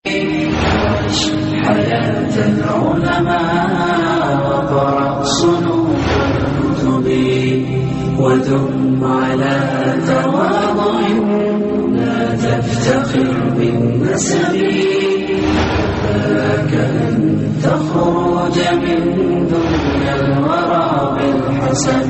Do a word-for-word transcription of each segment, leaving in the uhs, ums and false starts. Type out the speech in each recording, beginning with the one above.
حياة العلماء وقرأ صنوف الكتب ودم على تواضع لا تفتخر بالنسب فلك أن تخرج من دنيا الورى بالحسب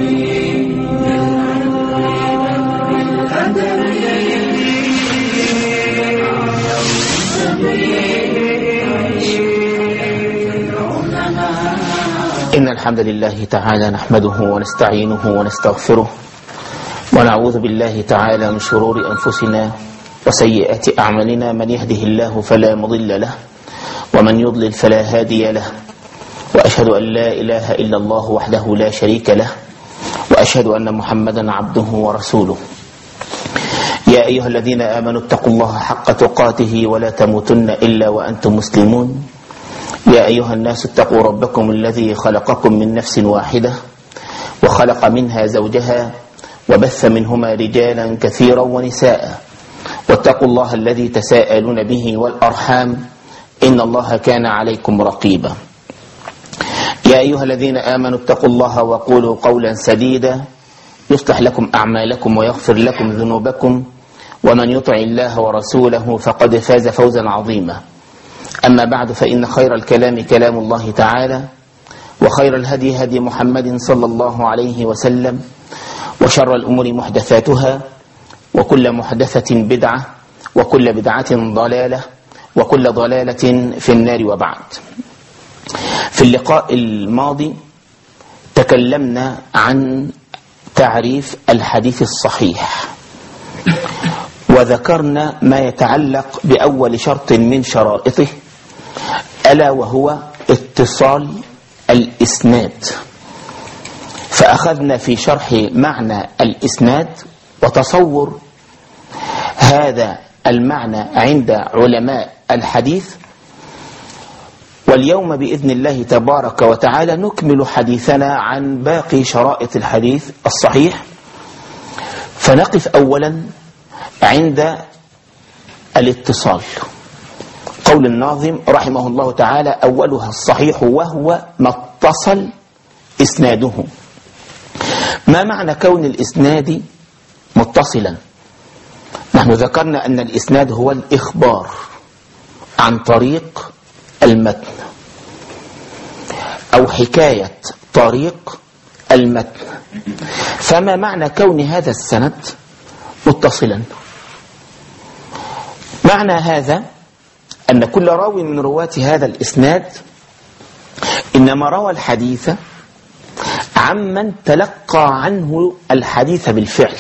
إن الحمد لله تعالى نحمده ونستعينه ونستغفره ونعوذ بالله تعالى من شرور أنفسنا وسيئات أعمالنا. من يهده الله فلا مضل له ومن يضلل فلا هادي له، وأشهد أن لا إله إلا الله وحده لا شريك له، وأشهد أن محمدا عبده ورسوله. يا أيها الذين آمنوا اتقوا الله حق تقاته ولا تموتن إلا وأنتم مسلمون. يا أيها الناس اتقوا ربكم الذي خلقكم من نفس واحدة وخلق منها زوجها وبث منهما رجالا كثيرا ونساء، واتقوا الله الذي تساءلون به والأرحام إن الله كان عليكم رقيبا. يا أيها الذين آمنوا اتقوا الله وقولوا قولا سديدا يصلح لكم أعمالكم ويغفر لكم ذنوبكم، ومن يطع الله ورسوله فقد فاز فوزا عظيما. أما بعد، فإن خير الكلام كلام الله تعالى، وخير الهدي هدي محمد صلى الله عليه وسلم، وشر الأمور محدثاتها، وكل محدثة بدعة، وكل بدعة ضلالة، وكل ضلالة في النار. وبعد، في اللقاء الماضي تكلمنا عن تعريف الحديث الصحيح، وذكرنا ما يتعلق بأول شرط من شرائطه، ألا وهو اتصال الإسناد. فأخذنا في شرح معنى الإسناد وتصور هذا المعنى عند علماء الحديث. واليوم بإذن الله تبارك وتعالى نكمل حديثنا عن باقي شرائط الحديث الصحيح، فنقف أولا عند الاتصال. قول الناظم رحمه الله تعالى: أولها الصحيح وهو ما اتصل إسناده. ما معنى كون الإسناد متصلا؟ نحن ذكرنا أن الإسناد هو الإخبار عن طريق المتن أو حكاية طريق المتن. فما معنى كون هذا السند متصلا؟ معنى هذا أن كل راوي من رواة هذا الإسناد إنما روى الحديث عمن تلقى عنه الحديث بالفعل.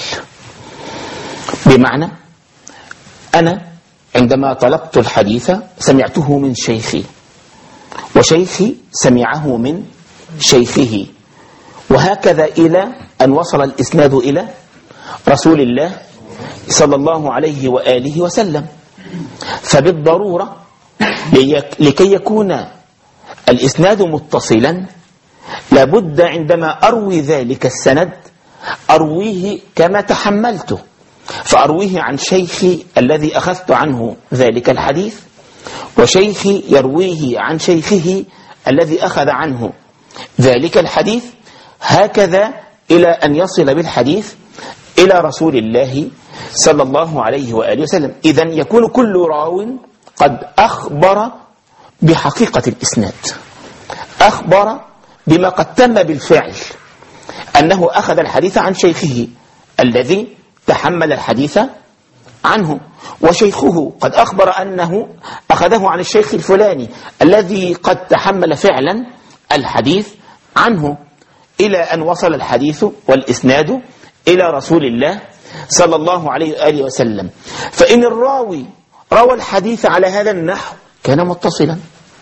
بمعنى أنا عندما طلبت الحديث سمعته من شيخي، وشيخي سمعه من شيخه، وهكذا إلى أن وصل الإسناد إلى رسول الله صلى الله عليه وآله وسلم. فبالضرورة لكي يكون الإسناد متصلا لابد عندما أروي ذلك السند أرويه كما تحملته، فأرويه عن شيخي الذي أخذت عنه ذلك الحديث، وشيخي يرويه عن شيخه الذي أخذ عنه ذلك الحديث، هكذا إلى أن يصل بالحديث إلى رسول الله صلى الله عليه وآله وسلم. إذن يكون كل راو قد أخبر بحقيقة الإسناد، أخبر بما قد تم بالفعل، أنه أخذ الحديث عن شيخه الذي تحمل الحديث عنه، وشيخه قد أخبر أنه أخذه عن الشيخ الفلاني الذي قد تحمل فعلا الحديث عنه، إلى أن وصل الحديث والإسناد إلى رسول الله صلى الله عليه وآله وسلم. فإن الراوي روى الحديث على هذا النحو كان متصلا،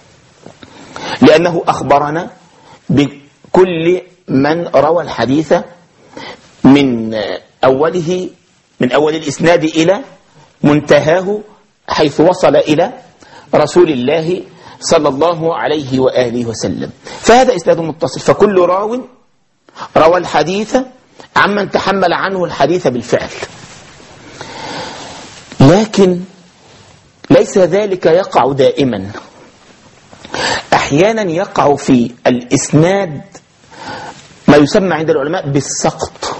لأنه أخبرنا بكل من روى الحديث من أوله من أول الإسناد إلى منتهاه حيث وصل إلى رسول الله صلى الله عليه وآله وسلم. فهذا إسناد متصل، فكل راو روى الحديث عمن تحمل عنه الحديث بالفعل. لكن ليس ذلك يقع دائما، أحيانا يقع في الإسناد ما يسمى عند العلماء بالسقط.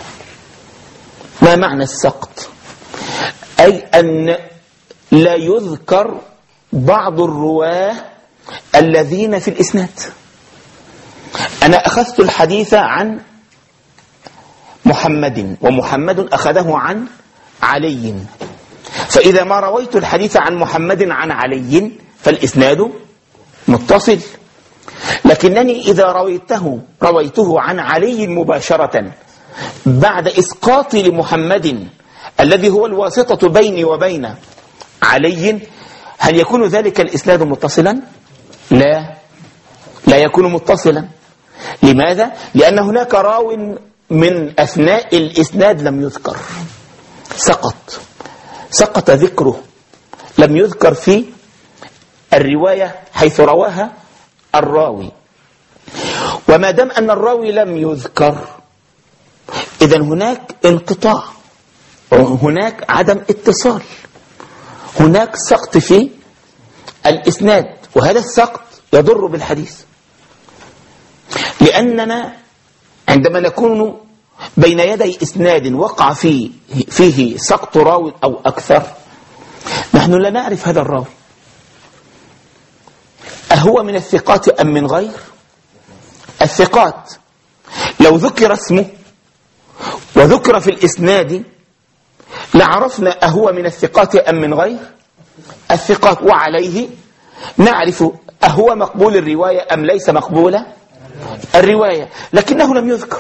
ما معنى السقط؟ أي أن لا يذكر بعض الرواه الذين في الإسناد. أنا أخذت الحديث عن محمد ومحمد أخذه عن علي، فإذا ما رويت الحديث عن محمد عن علي فالإسناد متصل، لكنني إذا رويته رويته عن علي مباشرة بعد إسقاطي لمحمد الذي هو الواسطة بيني وبين علي، هل يكون ذلك الإسناد متصلا؟ لا، لا يكون متصلا. لماذا؟ لأن هناك راو من أثناء الإسناد لم يذكر، سقط سقط ذكره، لم يذكر في الرواية حيث رواها الراوي. وما دام أن الراوي لم يذكر إذن هناك انقطاع، هناك عدم اتصال، هناك سقط في الإسناد، وهذا السقط يضر بالحديث. لأننا عندما نكون بين يدي إسناد وقع فيه, فيه سقط راوي أو أكثر، نحن لا نعرف هذا الراوي أهو من الثقات أم من غير الثقات. لو ذكر اسمه وذكر في الإسناد لعرفنا أهو من الثقات أم من غير الثقات، وعليه نعرف أهو مقبول الرواية أم ليس مقبول الرواية، لكنه لم يذكر.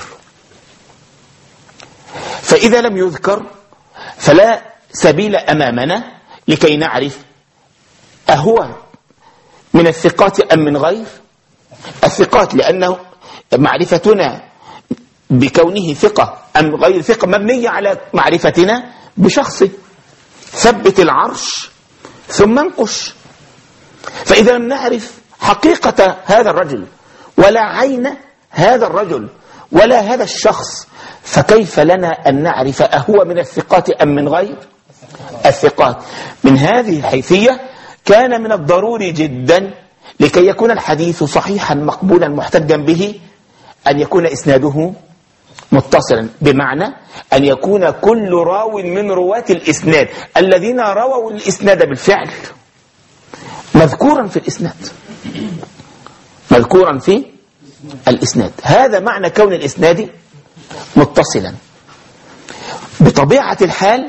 فإذا لم يذكر فلا سبيل أمامنا لكي نعرف أهو من الثقات أم من غير الثقات، لأنه معرفتنا بكونه ثقة أم غير ثقة مبنية على معرفتنا بشخصه. ثبت العرش ثم انقش. فإذا لم نعرف حقيقة هذا الرجل ولا عين هذا الرجل ولا هذا الشخص، فكيف لنا أن نعرف أهو من الثقات أم من غير الثقات؟ من هذه الحيثية كان من الضروري جدا لكي يكون الحديث صحيحا مقبولا محتجا به أن يكون إسناده متصلا، بمعنى أن يكون كل راو من رواة الإسناد الذين رووا الإسناد بالفعل مذكورا في الإسناد، مذكورا في الإسناد. هذا معنى كون الإسناد متصلا. بطبيعة الحال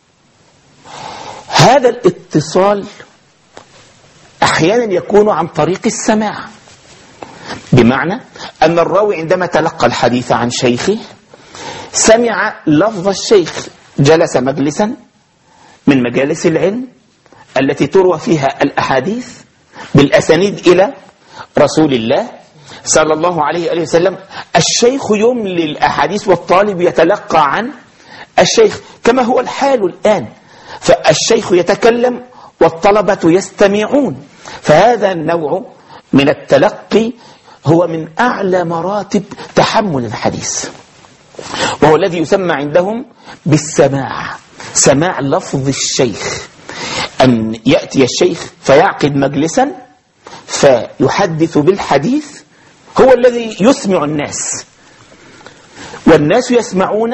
هذا الاتصال أحيانا يكون عن طريق السماع، بمعنى أن الراوي عندما تلقى الحديث عن شيخه سمع لفظ الشيخ، جلس مجلسا من مجالس العلم التي تروى فيها الأحاديث بالأسانيد إلى رسول الله صلى الله عليه وسلم. الشيخ يملي الأحاديث والطالب يتلقى عن الشيخ كما هو الحال الآن، فالشيخ يتكلم والطلبة يستمعون. فهذا النوع من التلقي هو من أعلى مراتب تحمل الحديث، وهو الذي يسمى عندهم بالسماع، سماع لفظ الشيخ، أن يأتي الشيخ فيعقد مجلسا فيحدث بالحديث، هو الذي يسمع الناس والناس يسمعون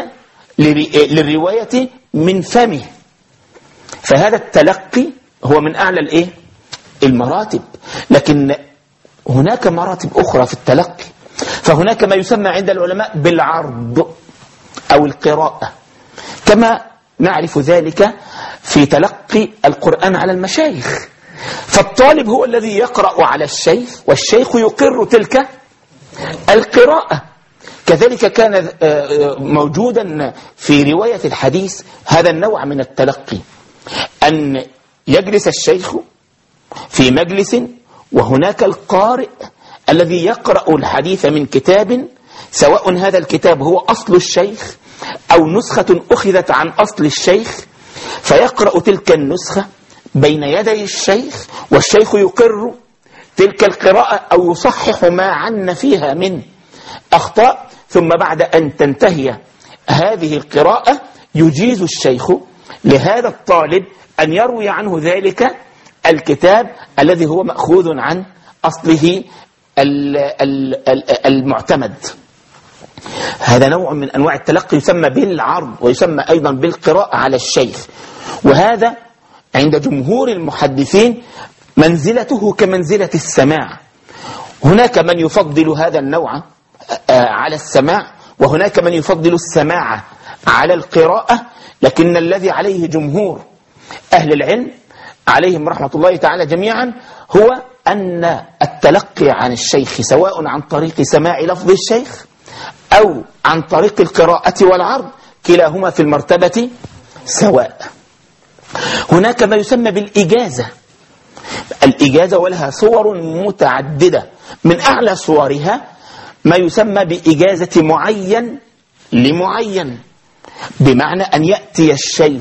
للرواية من فمه. فهذا التلقي هو من أعلى الإيه؟ المراتب. لكن هناك مراتب أخرى في التلقي، فهناك ما يسمى عند العلماء بالعرض أو القراءة، كما نعرف ذلك في تلقي القرآن على المشايخ. فالطالب هو الذي يقرأ على الشيخ والشيخ يقر تلك القراءة. كذلك كان موجودا في رواية الحديث هذا النوع من التلقي، أن يجلس الشيخ في مجلس وهناك القارئ الذي يقرأ الحديث من كتاب، سواء هذا الكتاب هو أصل الشيخ أو نسخة أخذت عن أصل الشيخ، فيقرأ تلك النسخة بين يدي الشيخ والشيخ يقر تلك القراءة أو يصحح ما عن فيها من أخطاء. ثم بعد أن تنتهي هذه القراءة يجيز الشيخ لهذا الطالب أن يروي عنه ذلك الكتاب الذي هو مأخوذ عن أصله المعتمد. هذا نوع من أنواع التلقي يسمى بالعرض ويسمى أيضا بالقراءة على الشيخ، وهذا عند جمهور المحدثين منزلته كمنزلة السماع. هناك من يفضل هذا النوع على السماع، وهناك من يفضل السماع على القراءة، لكن الذي عليه جمهور أهل العلم عليهم رحمة الله تعالى جميعا هو أن التلقي عن الشيخ سواء عن طريق سماع لفظ الشيخ أو عن طريق القراءة والعرض كلاهما في المرتبة سواء. هناك ما يسمى بالإجازة. الإجازة ولها صور متعددة، من أعلى صورها ما يسمى بإجازة معين لمعين، بمعنى أن يأتي الشيخ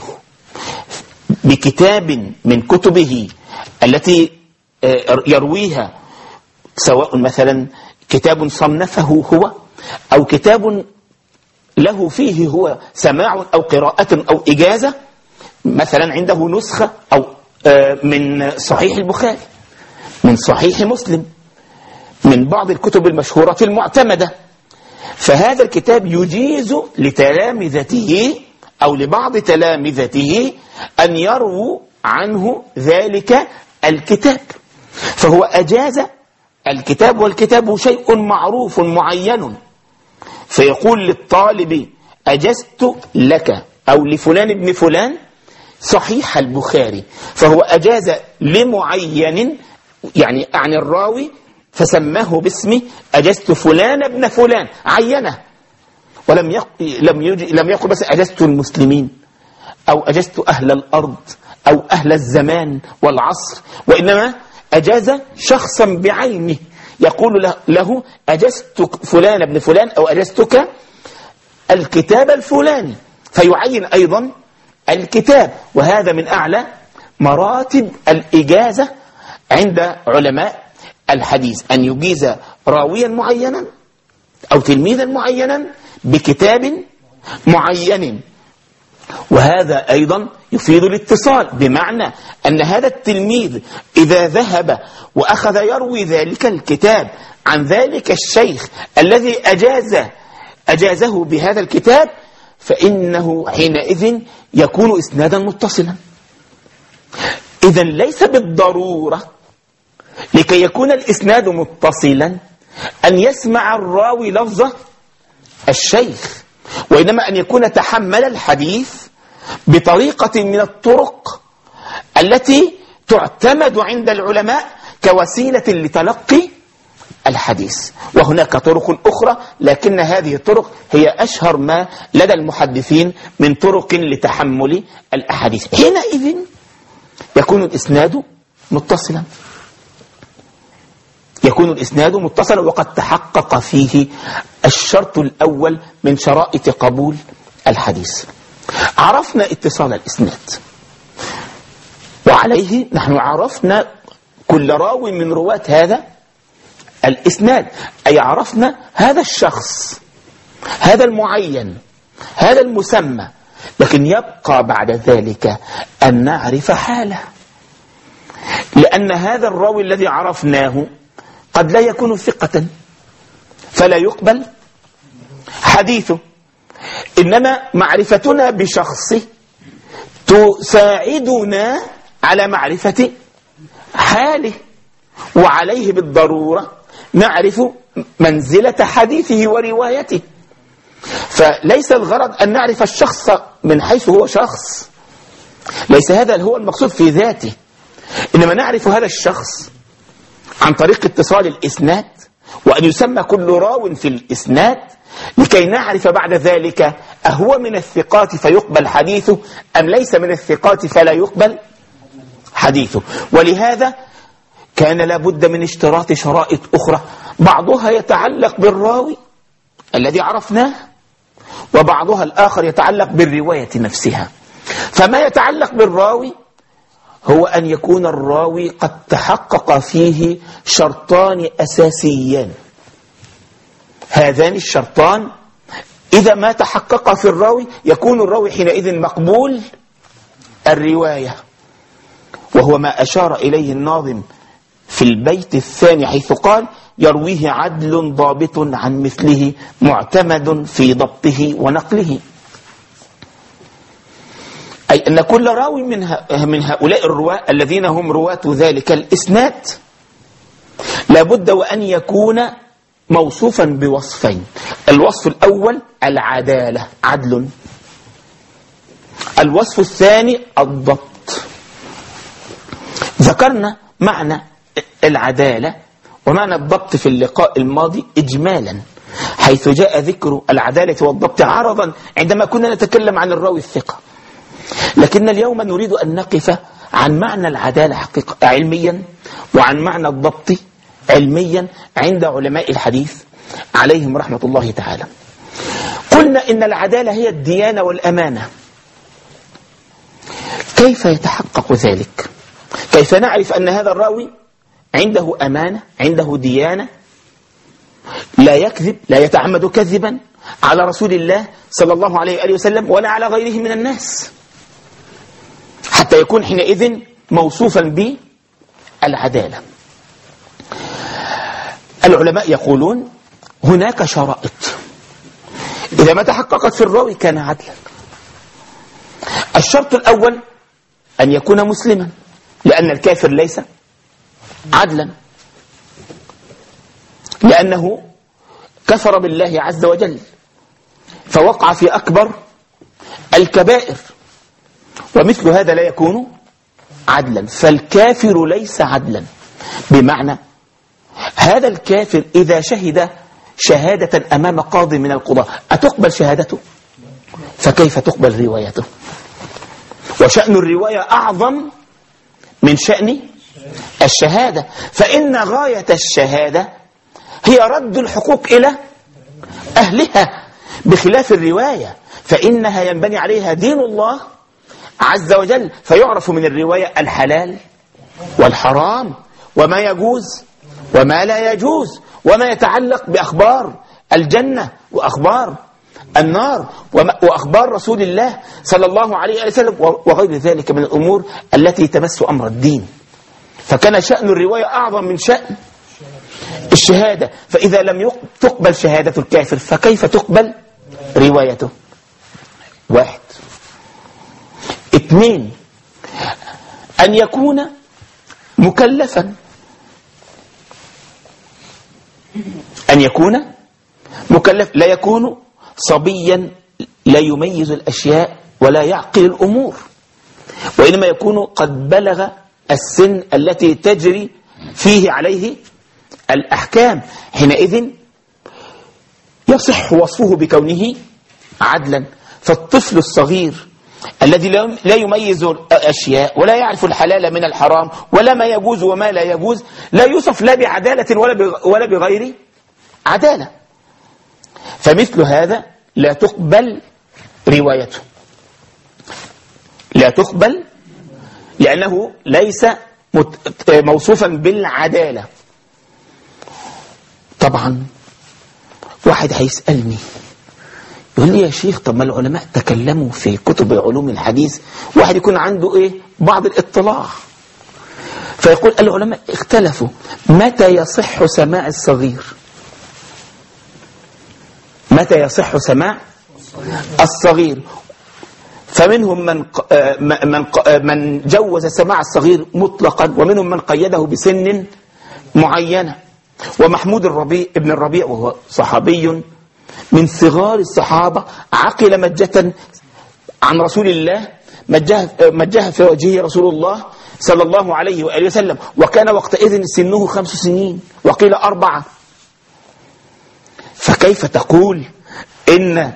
بكتاب من كتبه التي يرويها، سواء مثلا كتاب صنفه هو أو كتاب له فيه هو سماع أو قراءة أو إجازة، مثلا عنده نسخة أو من صحيح البخاري، من صحيح مسلم، من بعض الكتب المشهورة المعتمدة، فهذا الكتاب يجيز لتلامذته أو لبعض تلامذته أن يرووا عنه ذلك الكتاب، فهو أجاز الكتاب، والكتاب شيء معروف معين، فيقول للطالب أجزت لك أو لفلان ابن فلان صحيح البخاري، فهو أجاز لمعين يعني عن الراوي فسماه باسمه أجزت فلان ابن فلان، عينه، ولم يق... لم يج... لم يقل بس أجزت المسلمين أو أجزت أهل الأرض أو أهل الزمان والعصر، وإنما أجاز شخصا بعينه، يقول له, له أجزت فلان ابن فلان أو أجزتك الكتاب الفلاني، فيعين أيضا الكتاب. وهذا من أعلى مراتب الإجازة عند علماء الحديث، أن يجيز راويا معينا أو تلميذا معينا بكتاب معين. وهذا أيضا يفيد الاتصال، بمعنى أن هذا التلميذ إذا ذهب وأخذ يروي ذلك الكتاب عن ذلك الشيخ الذي أجاز أجازه بهذا الكتاب، فإنه حينئذ يكون إسنادا متصلا. إذن ليس بالضرورة لكي يكون الإسناد متصلا أن يسمع الراوي لفظ الشيخ، وإنما أن يكون تحمل الحديث بطريقة من الطرق التي تعتمد عند العلماء كوسيلة لتلقي الحديث. وهناك طرق أخرى، لكن هذه الطرق هي أشهر ما لدى المحدثين من طرق لتحمل الأحاديث. حينئذ يكون الإسناد متصلا، يكون الإسناد متصلا وقد تحقق فيه الشرط الأول من شرائط قبول الحديث. عرفنا اتصال الإسناد، وعليه نحن عرفنا كل راوي من رواة هذا الإسناد، أي عرفنا هذا الشخص، هذا المعين، هذا المسمى، لكن يبقى بعد ذلك أن نعرف حاله، لأن هذا الراوي الذي عرفناه قد لا يكون ثقة فلا يقبل حديثه، إنما معرفتنا بشخصه تساعدنا على معرفة حاله، وعليه بالضرورة نعرف منزلة حديثه وروايته. فليس الغرض أن نعرف الشخص من حيث هو شخص، ليس هذا هو المقصود في ذاته، إنما نعرف هذا الشخص عن طريق اتصال الإسناد، وأن يسمى كل راو في الإسناد لكي نعرف بعد ذلك أهو من الثقات فيقبل حديثه أم ليس من الثقات فلا يقبل حديثه. ولهذا كان لابد من اشتراط شرائط أخرى، بعضها يتعلق بالراوي الذي عرفناه، وبعضها الآخر يتعلق بالرواية نفسها. فما يتعلق بالراوي هو أن يكون الراوي قد تحقق فيه شرطان أساسيان، هذان الشرطان إذا ما تحقق في الراوي يكون الراوي حينئذ مقبول الرواية، وهو ما أشار إليه الناظم في البيت الثاني حيث قال: يرويه عدل ضابط عن مثله معتمد في ضبطه ونقله. أي أن كل راوي من هؤلاء الرواة الذين هم رواة ذلك الإسناد لابد وأن يكون موصوفا بوصفين. الوصف الأول العدالة، عدل. الوصف الثاني الضبط. ذكرنا معنى العدالة ومعنى الضبط في اللقاء الماضي إجمالا، حيث جاء ذكر العدالة والضبط عرضا عندما كنا نتكلم عن الراوي الثقة. لكن اليوم نريد أن نقف عن معنى العدالة حقيقة علميا، وعن معنى الضبط علميا عند علماء الحديث عليهم رحمة الله تعالى. قلنا إن العدالة هي الديانة والأمانة. كيف يتحقق ذلك؟ كيف نعرف أن هذا الراوي عنده أمانة، عنده ديانة، لا يكذب، لا يتعمد كذبا على رسول الله صلى الله عليه وآله وسلم ولا على غيره من الناس، حتى يكون حينئذ موصوفا بالعدالة؟ العلماء يقولون هناك شرائط، إذا ما تحققت في الراوي كان عدلا. الشرط الأول أن يكون مسلما، لأن الكافر ليس عدلا، لأنه كفر بالله عز وجل فوقع في أكبر الكبائر، ومثل هذا لا يكون عدلا. فالكافر ليس عدلا، بمعنى هذا الكافر إذا شهد شهادة أمام قاضي من القضاة أتقبل شهادته؟ فكيف تقبل روايته؟ وشأن الرواية أعظم من شأن الشهادة، فإن غاية الشهادة هي رد الحقوق إلى أهلها، بخلاف الرواية فإنها ينبني عليها دين الله عز وجل، فيعرف من الرواية الحلال والحرام وما يجوز وما لا يجوز، وما يتعلق بأخبار الجنة وأخبار النار وأخبار رسول الله صلى الله عليه وسلم وغير ذلك من الأمور التي تمس أمر الدين. فكان شأن الرواية أعظم من شأن الشهادة. فإذا لم تقبل شهادة الكافر فكيف تقبل روايته؟ واحد. اثنين، أن يكون مكلفا، أن يكون مكلف، لا يكون صبيا لا يميز الأشياء ولا يعقل الأمور، وإنما يكون قد بلغ السن التي تجري فيه عليه الأحكام. حينئذ يصح وصفه بكونه عدلا. فالطفل الصغير الذي لا يميز الأشياء ولا يعرف الحلال من الحرام ولا ما يجوز وما لا يجوز لا يوصف لا بعدالة ولا بغير عدالة، فمثل هذا لا تقبل روايته، لا تقبل لأنه ليس موصوفا بالعدالة. طبعا واحد هيسألني يقول لي يا شيخ طب ما العلماء تكلموا في كتب علوم الحديث، واحد يكون عنده ايه بعض الاطلاع، فيقول العلماء اختلفوا متى يصح سماع الصغير، متى يصح سماع الصغير. فمنهم من من من جوز سماع الصغير مطلقا، ومنهم من قيده بسن معينة. ومحمود الربيع ابن الربيع وهو صحابي من صغار الصحابة عقل مجة عن رسول الله، مجها مجها في وجهه رسول الله صلى الله عليه وآله وسلم، وكان وقتئذ سنه خمس سنين وقيل أربعة. فكيف تقول إن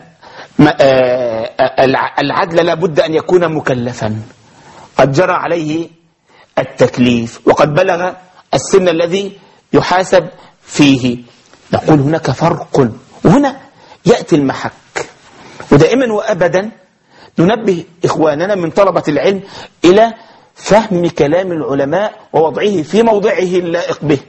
العدل لابد أن يكون مكلفا قد جرى عليه التكليف وقد بلغ السن الذي يحاسب فيه؟ نقول هناك فرق، وهنا يأتي المحك. ودائما وأبدا ننبه إخواننا من طلبة العلم إلى فهم كلام العلماء ووضعه في موضعه اللائق به.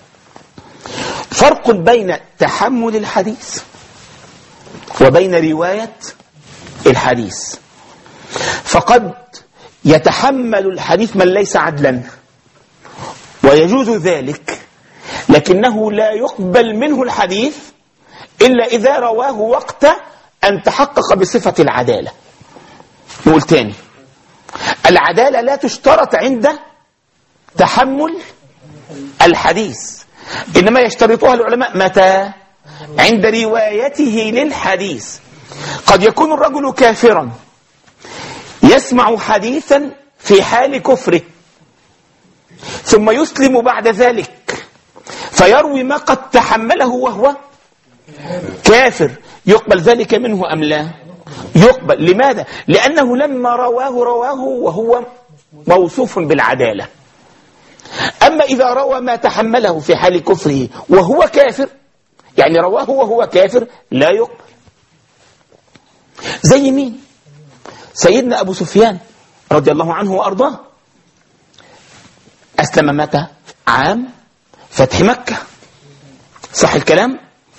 فرق بين تحمل الحديث وبين رواية الحديث. فقد يتحمل الحديث من ليس عدلا ويجوز ذلك، لكنه لا يقبل منه الحديث إلا إذا رواه وقت أن تحقق بصفة العدالة. نقول تاني، العدالة لا تشترط عند تحمل الحديث، إنما يشترطها العلماء متى؟ عند روايته للحديث. قد يكون الرجل كافرا يسمع حديثا في حال كفره ثم يسلم بعد ذلك فيروي ما قد تحمله وهو كافر، يقبل ذلك منه أم لا؟ يقبل. لماذا؟ لأنه لما رواه رواه وهو موصوف بالعدالة. أما إذا روى ما تحمله في حال كفره وهو كافر، يعني رواه وهو كافر، لا يقبل. زي مين؟ سيدنا أبو سفيان رضي الله عنه وأرضاه، أسلم متى؟ عام فتح مكة، صح الكلام؟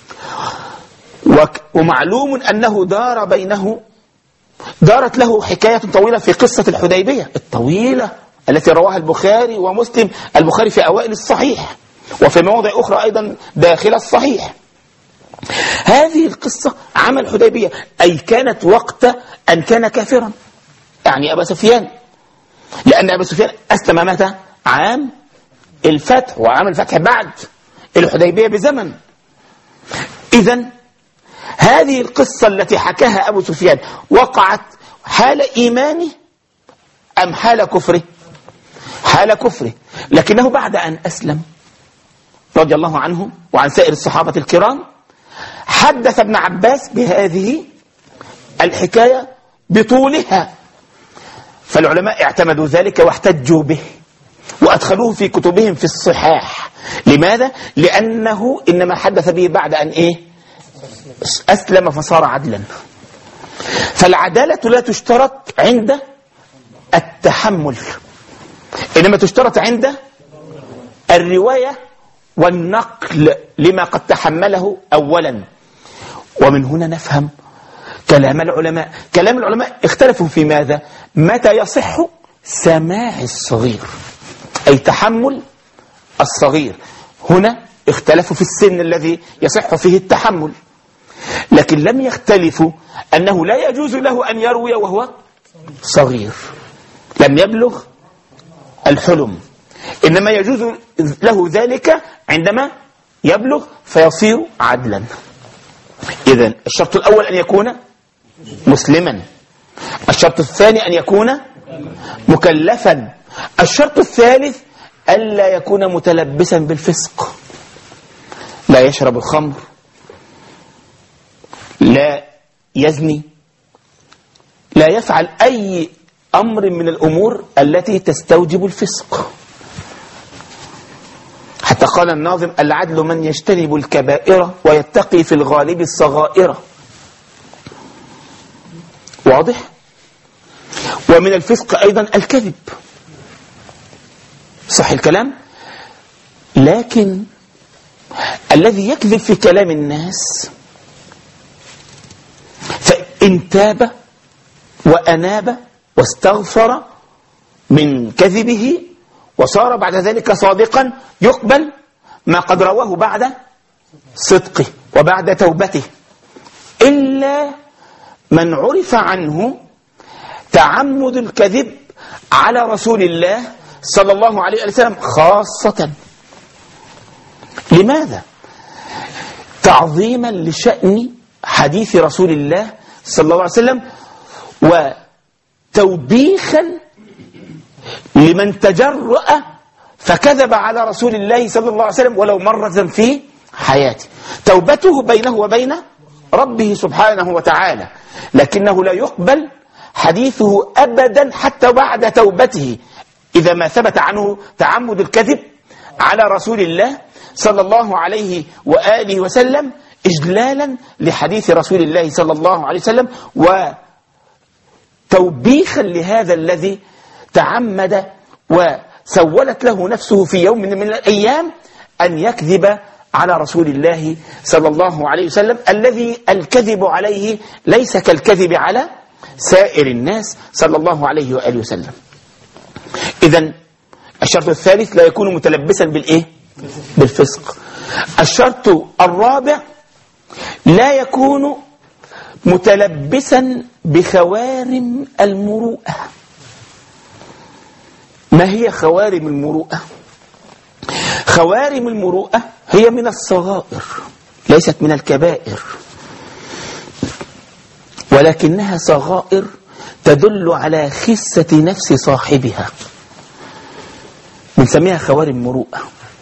ومعلوم أنه دار بينه دارت له حكاية طويلة في قصة الحديبية الطويلة التي رواها البخاري ومسلم، البخاري في أوائل الصحيح وفي مواضع أخرى أيضا داخل الصحيح. هذه القصة عام الحديبية، أي كانت وقت أن كان كافرا، يعني أبا سفيان، لأن أبا سفيان أسلم متى؟ عام الفتح، وعام الفتح بعد الحديبية بزمن. إذن هذه القصة التي حكاها أبو سفيان وقعت حال إيمانه أم حال كفره؟ حال كفره، لكنه بعد أن أسلم رضي الله عنه وعن سائر الصحابة الكرام حدث ابن عباس بهذه الحكاية بطولها، فالعلماء اعتمدوا ذلك واحتجوا به وأدخلوه في كتبهم في الصحاح. لماذا؟ لأنه إنما حدث به بعد أن إيه؟ أسلم فصار عدلا. فالعدالة لا تشترط عند التحمل، إنما تشترط عند الرواية والنقل لما قد تحمله أولا. ومن هنا نفهم كلام العلماء. كلام العلماء اختلفوا في ماذا؟ متى يصح سماع الصغير، أي تحمل الصغير. هنا اختلفوا في السن الذي يصح فيه التحمل، لكن لم يختلفوا أنه لا يجوز له أن يروي وهو صغير لم يبلغ الحلم، إنما يجوز له ذلك عندما يبلغ فيصير عدلا. إذن الشرط الأول أن يكون مسلما، الشرط الثاني أن يكون مكلفا، الشرط الثالث ألا يكون متلبسا بالفسق، لا يشرب الخمر، لا يزني، لا يفعل أي أمر من الأمور التي تستوجب الفسق. حتى قال الناظم: العدل من يجتنب الكبائر ويتقي في الغالب الصغائر. واضح؟ ومن الفسق أيضا الكذب، صح الكلام؟ لكن الذي يكذب في كلام الناس فإن تاب وأناب واستغفر من كذبه وصار بعد ذلك صادقا يقبل ما قد رواه بعد صدقه وبعد توبته، إلا من عرف عنه تعمد الكذب على رسول الله صلى الله عليه وسلم خاصة. لماذا؟ تعظيما لشأن حديث رسول الله صلى الله عليه وسلم وتوبيخا لمن تجرأ فكذب على رسول الله صلى الله عليه وسلم ولو مرة في حياته. توبته بينه وبين ربه سبحانه وتعالى، لكنه لا يقبل حديثه أبدا حتى بعد توبته إذا ما ثبت عنه تعمد الكذب على رسول الله صلى الله عليه وآله وسلم إجلالا لحديث رسول الله صلى الله عليه وسلم وتوبيخا لهذا الذي تعمد وسولت له نفسه في يوم من الأيام أن يكذب على رسول الله صلى الله عليه وسلم، الذي الكذب عليه ليس كالكذب على سائر الناس صلى الله عليه وآله وسلم. إذن الشرط الثالث لا يكون متلبسا بالإيه؟ بالفسق. الشرط الرابع لا يكون متلبسا بخوارم المروءة. ما هي خوارم المروءة؟ خوارم المروءة هي من الصغائر ليست من الكبائر، ولكنها صغائر تدل على خسة نفس صاحبها، بنسميها خوارم مروءة.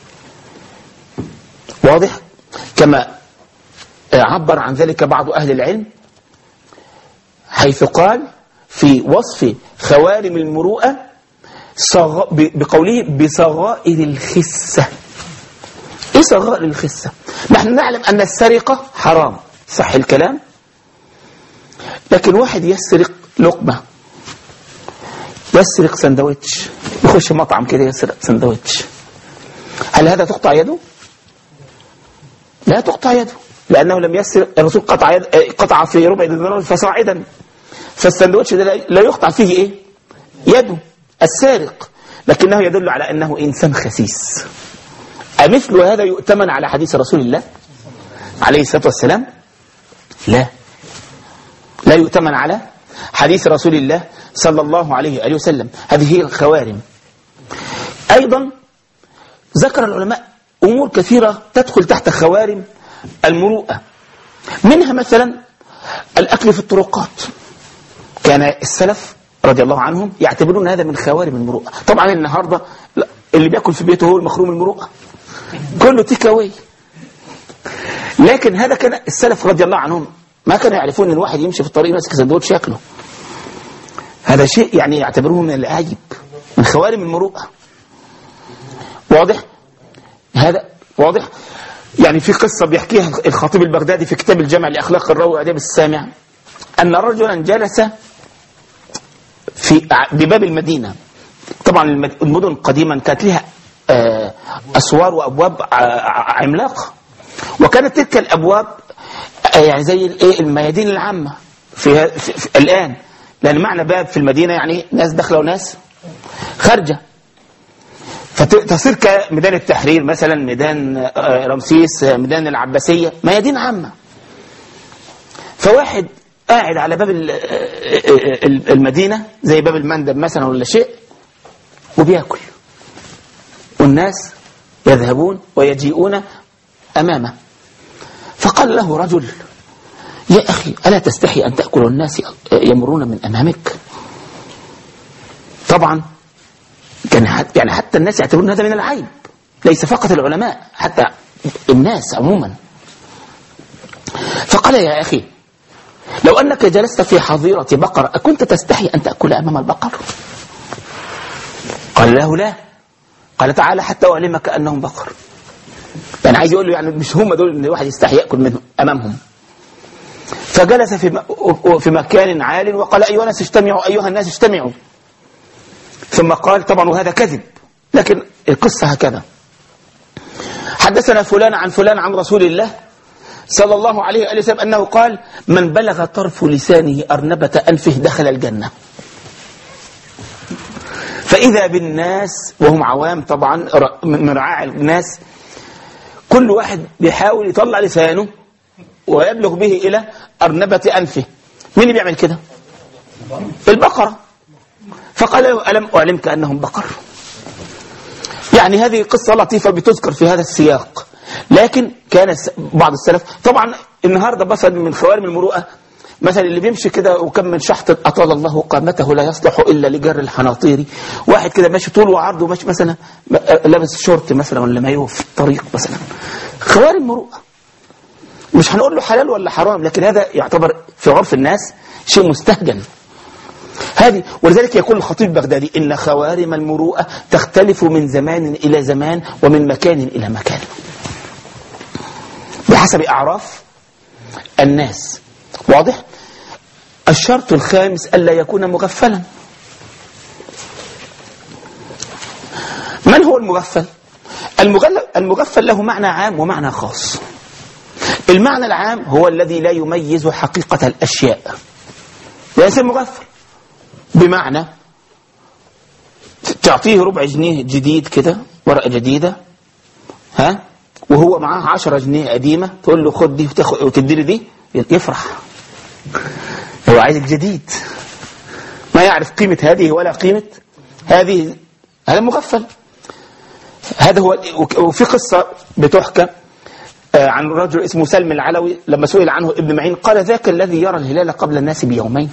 واضح؟ كما عبر عن ذلك بعض أهل العلم حيث قال في وصف خوارم المروءة صغ... بقوله بصغائر الخسة. إيه صغائر الخسة؟ نحن نعلم أن السرقة حرام، صح الكلام؟ لكن واحد يسرق لقمة، يسرق سندويتش، يخش مطعم كده يسرق سندويتش، هل هذا تقطع يده؟ لا تقطع يده، لأنه لم يسرق. الرسول قطع يد... قطع في ربع دينار فصاعدا، فالسندويتش ده لا يقطع فيه إيه؟ يده السارق، لكنه يدل على أنه إنسان خسيس. أمثل هذا يؤتمن على حديث رسول الله عليه الصلاة والسلام؟ لا، لا يؤتمن على حديث رسول الله صلى الله عليه وآله وسلم. هذه هي الخوارم. أيضا ذكر العلماء أمور كثيرة تدخل تحت خوارم المروءة، منها مثلا الأكل في الطرقات. كان السلف رضي الله عنهم يعتبرون هذا من خوارم المروءة. طبعا النهاردة اللي بيأكل في بيته هو المخروم المروءة، كله تيك أواي. لكن هذا كان السلف رضي الله عنهم ما كانوا يعرفون ان الواحد يمشي في الطريق ماسك سندوتش ياكله. هذا شيء يعني يعتبروه من العجب، من خوارم المروءة. واضح؟ هذا واضح؟ يعني في قصة بيحكيها الخطيب البغدادي في كتاب الجامع لأخلاق الراوي وآداب السامع، أن رجلا جلس في بباب المدينة. طبعا المدن قديما كانت لها أسوار وأبواب عملاقة، وكانت تلك الأبواب يعني زي الميادين العامة في, في, في الآن، لأن معنى باب في المدينة يعني ناس داخلة وناس خارجة، فتصير كميدان التحرير مثلا، ميدان رمسيس، ميدان العباسية، ميادين عامة. فواحد قاعد على باب المدينة زي باب المندب مثلا ولا شيء وبيأكل، والناس يذهبون ويجيئون أمامه. فقال له رجل: يا أخي ألا تستحي أن تأكل والناس يمرون من أمامك؟ طبعا كان حتى يعني حتى الناس يعتبرون هذا من العيب، ليس فقط العلماء، حتى الناس عموما. فقال: يا أخي لو أنك جلست في حظيرة بقرة أكنت تستحي أن تأكل أمام البقر؟ قال له: لا. قال: تعالى حتى أعلمك أنهم بقر. يعني عايز يقول له يعني مش هم دول ان الواحد يستحي يأكل منهم أمامهم. فجلس في في مكان عال وقال: أيها الناس اجتمعوا، أيها الناس اجتمعوا. ثم قال، طبعا وهذا كذب، لكن القصة هكذا: حدثنا فلان عن فلان عن رسول الله صلى الله عليه وآله وسلم أنه قال: من بلغ طرف لسانه أرنبة أنفه دخل الجنة. فإذا بالناس وهم عوام طبعا من رعاع الناس، كل واحد بيحاول يطلع لسانه ويبلغ به إلى أرنبة أنفه. مين اللي بيعمل كده؟ البقرة. فقال له: ألم أعلمك أنهم بقر؟ يعني هذه قصة لطيفة بتذكر في هذا السياق، لكن كان بعض السلف طبعا النهاردة مثلا من خوارم المروءة مثلا اللي بيمشي كده وكم من شحط أطال الله قامته لا يصلح إلا لجر الحناطير. واحد كده ماشي طول وعرض وماشي مثلا لابس شورت مثلا ولا مايوه في الطريق مثلا، خوارم مروءة. مش هنقول له حلال ولا حرام، لكن هذا يعتبر في عرف الناس شيء مستهجن. هذه ولذلك يقول الخطيب البغدادي: إن خوارم المروءة تختلف من زمان إلى زمان ومن مكان إلى مكان بحسب أعراف الناس. واضح؟ الشرط الخامس ألا يكون مغفلا. من هو المغفل؟ المغفل له معنى عام ومعنى خاص. المعنى العام هو الذي لا يميز حقيقة الأشياء، ليس مغفل، بمعنى تعطيه ربع جنيه جديد كده، ورقة جديدة، ها، وهو معاه عشرة جنيه قديمة، تقول له خد دي وتدي لي دي، يفرح. هو عايز الجديد، ما يعرف قيمة هذه ولا قيمة هذه، هذا مغفل. هذا هو. وفي قصة بتحكى عن رجل اسمه سلم العلوي، لما سئل عنه ابن معين قال: ذاك الذي يرى الهلال قبل الناس بيومين.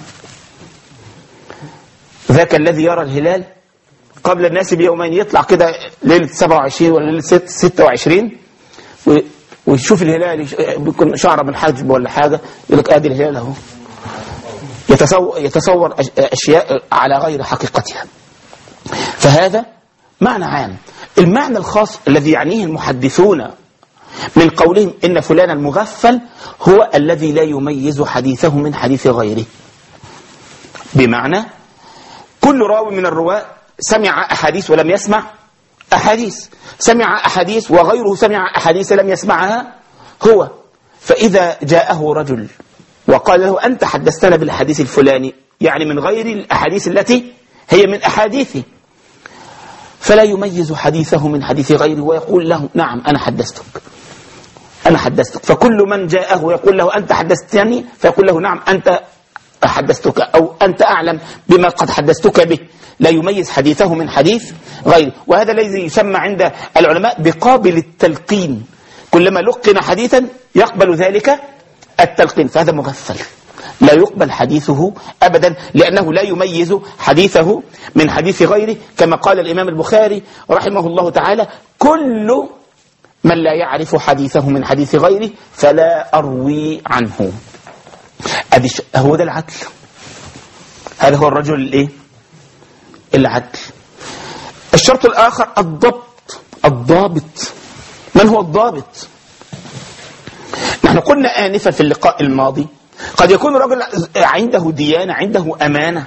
ذاك الذي يرى الهلال قبل الناس بيومين، يطلع كده ليلة سبعة وعشرين ولا ليلة ستة وعشرين ويشوف الهلال، بيكون شعره من حجب ولا حاجة، يقول لك ادي الهلال اهو. يتصور, يتصور اشياء على غير حقيقتها. فهذا معنى عام. المعنى الخاص الذي يعنيه المحدثون من قولهم إن فلان المغفل هو الذي لا يميز حديثه من حديث غيره. بمعنى كل راوي من الرواة سمع أحاديث ولم يسمع أحاديث، سمع أحاديث وغيره سمع أحاديث لم يسمعها هو. فإذا جاءه رجل وقال له: أنت حدثتنا بالحديث الفلاني، يعني من غير الأحاديث التي هي من أحاديثه، فلا يميز حديثه من حديث غيره ويقول له: نعم أنا حدثتك، أنا حدثتك. فكل من جاءه يقول له: أنت حدثتني، فيقول له: نعم أنت حدثتك، أو أنت أعلم بما قد حدثتك به. لا يميز حديثه من حديث غيره. وهذا الذي يسمى عند العلماء بقابل التلقين، كلما لقن حديثا يقبل ذلك التلقين، فهذا مغفل لا يقبل حديثه أبدا، لأنه لا يميز حديثه من حديث غيره. كما قال الإمام البخاري رحمه الله تعالى: كل من لا يعرف حديثه من حديث غيره فلا أروي عنه. هو ده العدل، هذا هو الرجل الايه العدل. الشرط الآخر الضبط. الضابط، من هو الضابط؟ نحن قلنا آنفا في اللقاء الماضي قد يكون رجل عنده ديانة، عنده أمانة،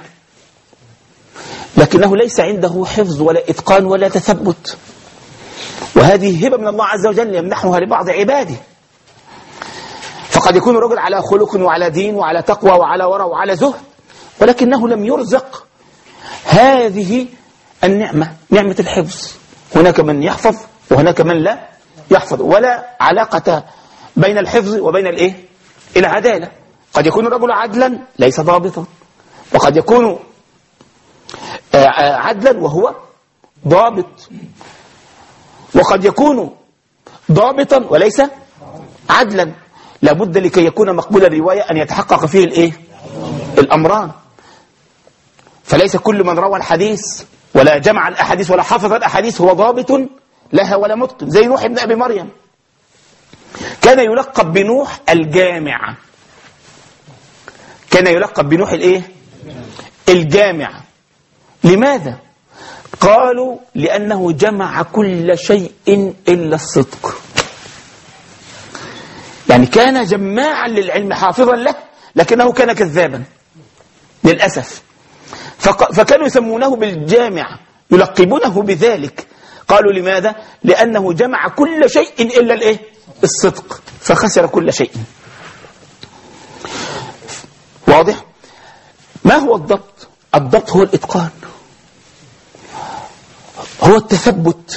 لكنه ليس عنده حفظ ولا إتقان ولا تثبت، وهذه هبة من الله عز وجل يمنحها لبعض عباده. فقد يكون رجل على خلق وعلى دين وعلى تقوى وعلى ورع وعلى زهد، ولكنه لم يرزق هذه النعمة، نعمة الحفظ. هناك من يحفظ وهناك من لا يحفظ، ولا علاقة بين الحفظ وبين الايه العدالة. قد يكون الرجل عدلا ليس ضابطا، وقد يكون عدلا وهو ضابط، وقد يكون ضابطا وليس عدلا. لابد لكي يكون مقبول الرواية أن يتحقق فيه الايه الأمران. فليس كل من روى الحديث ولا جمع الأحاديث ولا حفظ الأحاديث هو ضابط لها ولا متقن. زي نوح ابن أبي مريم، كان يلقب بنوح الجامع، كان يلقب بنوح الايه الجامع. لماذا؟ قالوا لأنه جمع كل شيء إلا الصدق. يعني كان جماعا للعلم حافظا له، لكنه كان كذابا للأسف. فكانوا يسمونه بالجامع، يلقبونه بذلك. قالوا لماذا؟ لأنه جمع كل شيء إلا الإيه؟ الصدق، فخسر كل شيء. واضح؟ ما هو الضبط؟ الضبط هو الإتقان، هو التثبت.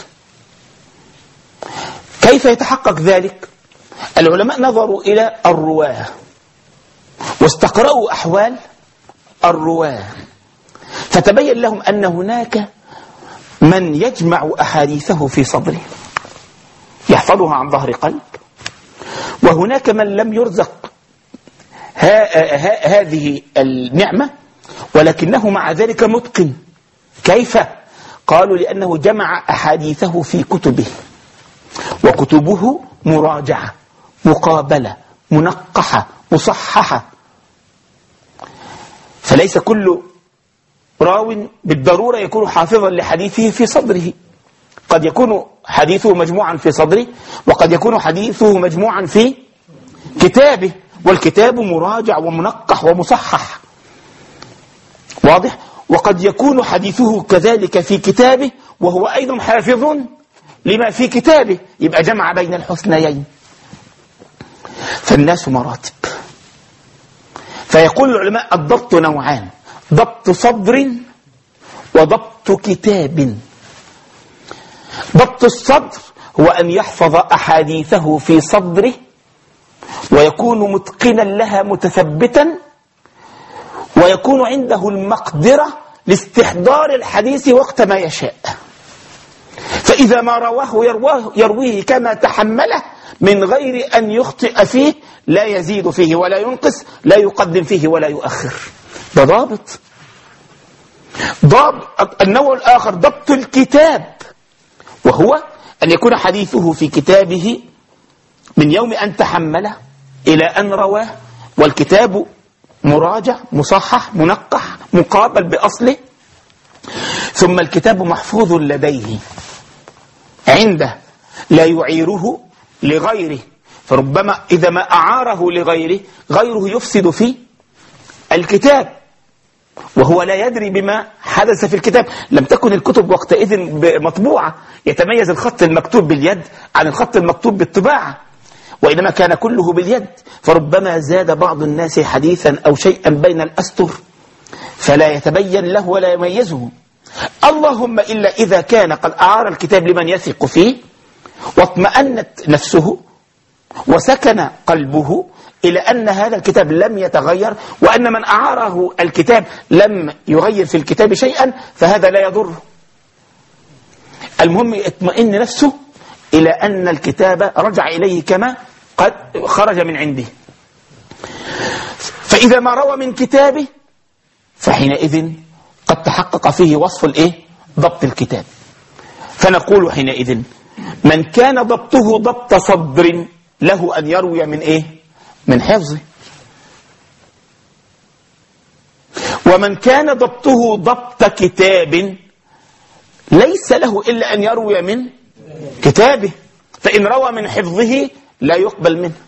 كيف يتحقق ذلك؟ العلماء نظروا إلى الرواة واستقرأوا أحوال الرواة، فتبين لهم أن هناك من يجمع أحاديثه في صدره يحفظها عن ظهر قلب، وهناك من لم يرزق هذه النعمة ولكنه مع ذلك متقن. كيف؟ قالوا لأنه جمع أحاديثه في كتبه، وكتبه مراجعة مقابلة منقحة مصححة. فليس كل راو بالضرورة يكون حافظا لحديثه في صدره، قد يكون حديثه مجموعا في صدره، وقد يكون حديثه مجموعا في كتابه، والكتاب مراجع ومنقح ومصحح. واضح؟ وقد يكون حديثه كذلك في كتابه وهو أيضا حافظ لما في كتابه، يبقى جمع بين الحسنيين. فالناس مراتب. فيقول العلماء الضبط نوعان: ضبط صدر وضبط ضبط كتاب. ضبط الصدر هو أن يحفظ أحاديثه في صدره ويكون متقنا لها متثبتا، ويكون عنده المقدرة لاستحضار الحديث وقت ما يشاء. فإذا ما رواه يرواه يرويه كما تحمله من غير أن يخطئ فيه، لا يزيد فيه ولا ينقص، لا يقدم فيه ولا يؤخر. ده ضابط. ضابط النوع الآخر ضبط الكتاب، وهو أن يكون حديثه في كتابه من يوم أن تحمله إلى أن رواه، والكتاب مراجع مصحح منقح مقابل بأصله، ثم الكتاب محفوظ لديه عنده لا يعيره لغيره، فربما إذا ما أعاره لغيره غيره يفسد في الكتاب وهو لا يدري بما حدث في الكتاب. لم تكن الكتب وقتئذ مطبوعة يتميز الخط المكتوب باليد عن الخط المكتوب بالطباعة، وإنما كان كله باليد، فربما زاد بعض الناس حديثا أو شيئا بين الأسطر فلا يتبين له ولا يميزه. اللهم إلا إذا كان قد أعار الكتاب لمن يثق فيه واطمأنت نفسه وسكن قلبه إلى أن هذا الكتاب لم يتغير، وأن من أعاره الكتاب لم يغير في الكتاب شيئا، فهذا لا يضر. المهم يطمئن نفسه إلى أن الكتاب رجع إليه كما قد خرج من عنده. فإذا ما روى من كتابه فحينئذ قد تحقق فيه وصف الإيه؟ ضبط الكتاب. فنقول حينئذ من كان ضبطه ضبط صدر له أن يروي من إيه؟ من حفظه. ومن كان ضبطه ضبط كتاب ليس له إلا أن يروي من كتابه، فإن روى من حفظه لا يقبل منه.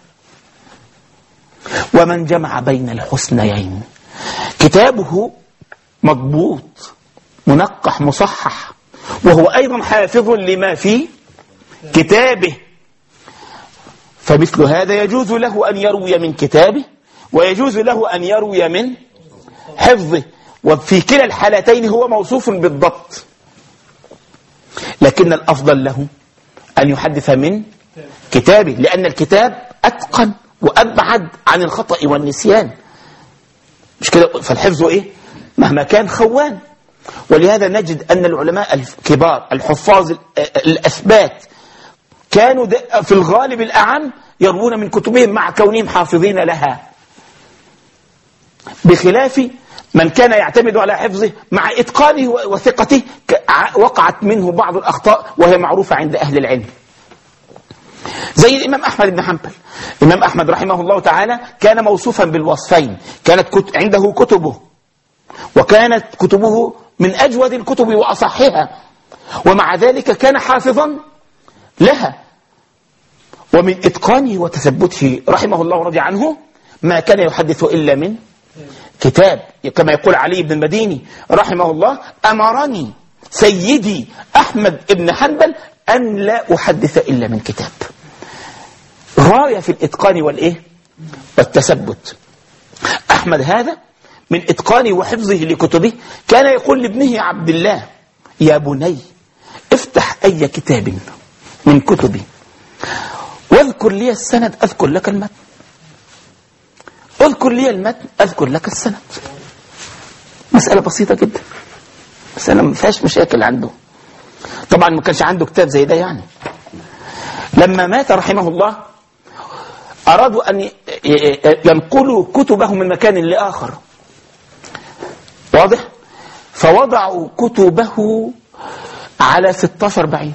ومن جمع بين الحسنيين كتابه مضبوط منقح مصحح وهو أيضا حافظ لما في كتابه، فمثل هذا يجوز له أن يروي من كتابه ويجوز له أن يروي من حفظه، وفي كلا الحالتين هو موصوف بالضبط، لكن الأفضل له أن يحدث من كتابه، لأن الكتاب أتقن وأبعد عن الخطأ والنسيان، مش كده؟ فالحفظ إيه؟ مهما كان خوان. ولهذا نجد أن العلماء الكبار الحفاظ الأثبات كانوا في الغالب الأعم يروون من كتبهم مع كونهم حافظين لها، بخلاف من كان يعتمد على حفظه مع إتقانه وثقته وقعت منه بعض الأخطاء وهي معروفة عند أهل العلم. زي الإمام أحمد بن حنبل. الإمام أحمد رحمه الله تعالى كان موصوفا بالوصفين، كانت عنده كتبه وكانت كتبه من أجود الكتب وأصحها، ومع ذلك كان حافظا لها، ومن إتقانه وتثبته رحمه الله ورضي عنه ما كان يحدث إلا من كتاب، كما يقول علي بن المديني رحمه الله: أمرني سيدي أحمد بن حنبل أن لا أحدث إلا من كتاب. غاية في الإتقان والإيه؟ والتثبت. أحمد هذا من إتقانه وحفظه لكتبه كان يقول لابنه عبد الله: يا بني افتح أي كتاب من كتبي واذكر لي السند أذكر لك المتن، اذكر لي المتن أذكر لك السند. مسألة بسيطة جدا، مسألة ما فيهاش مشاكل عنده. طبعا ما كانش عنده كتاب زي ده يعني. لما مات رحمه الله أرادوا أن ينقلوا كتبه من مكان لآخر، واضح؟ فوضعوا كتبه على ستة عشر بعير.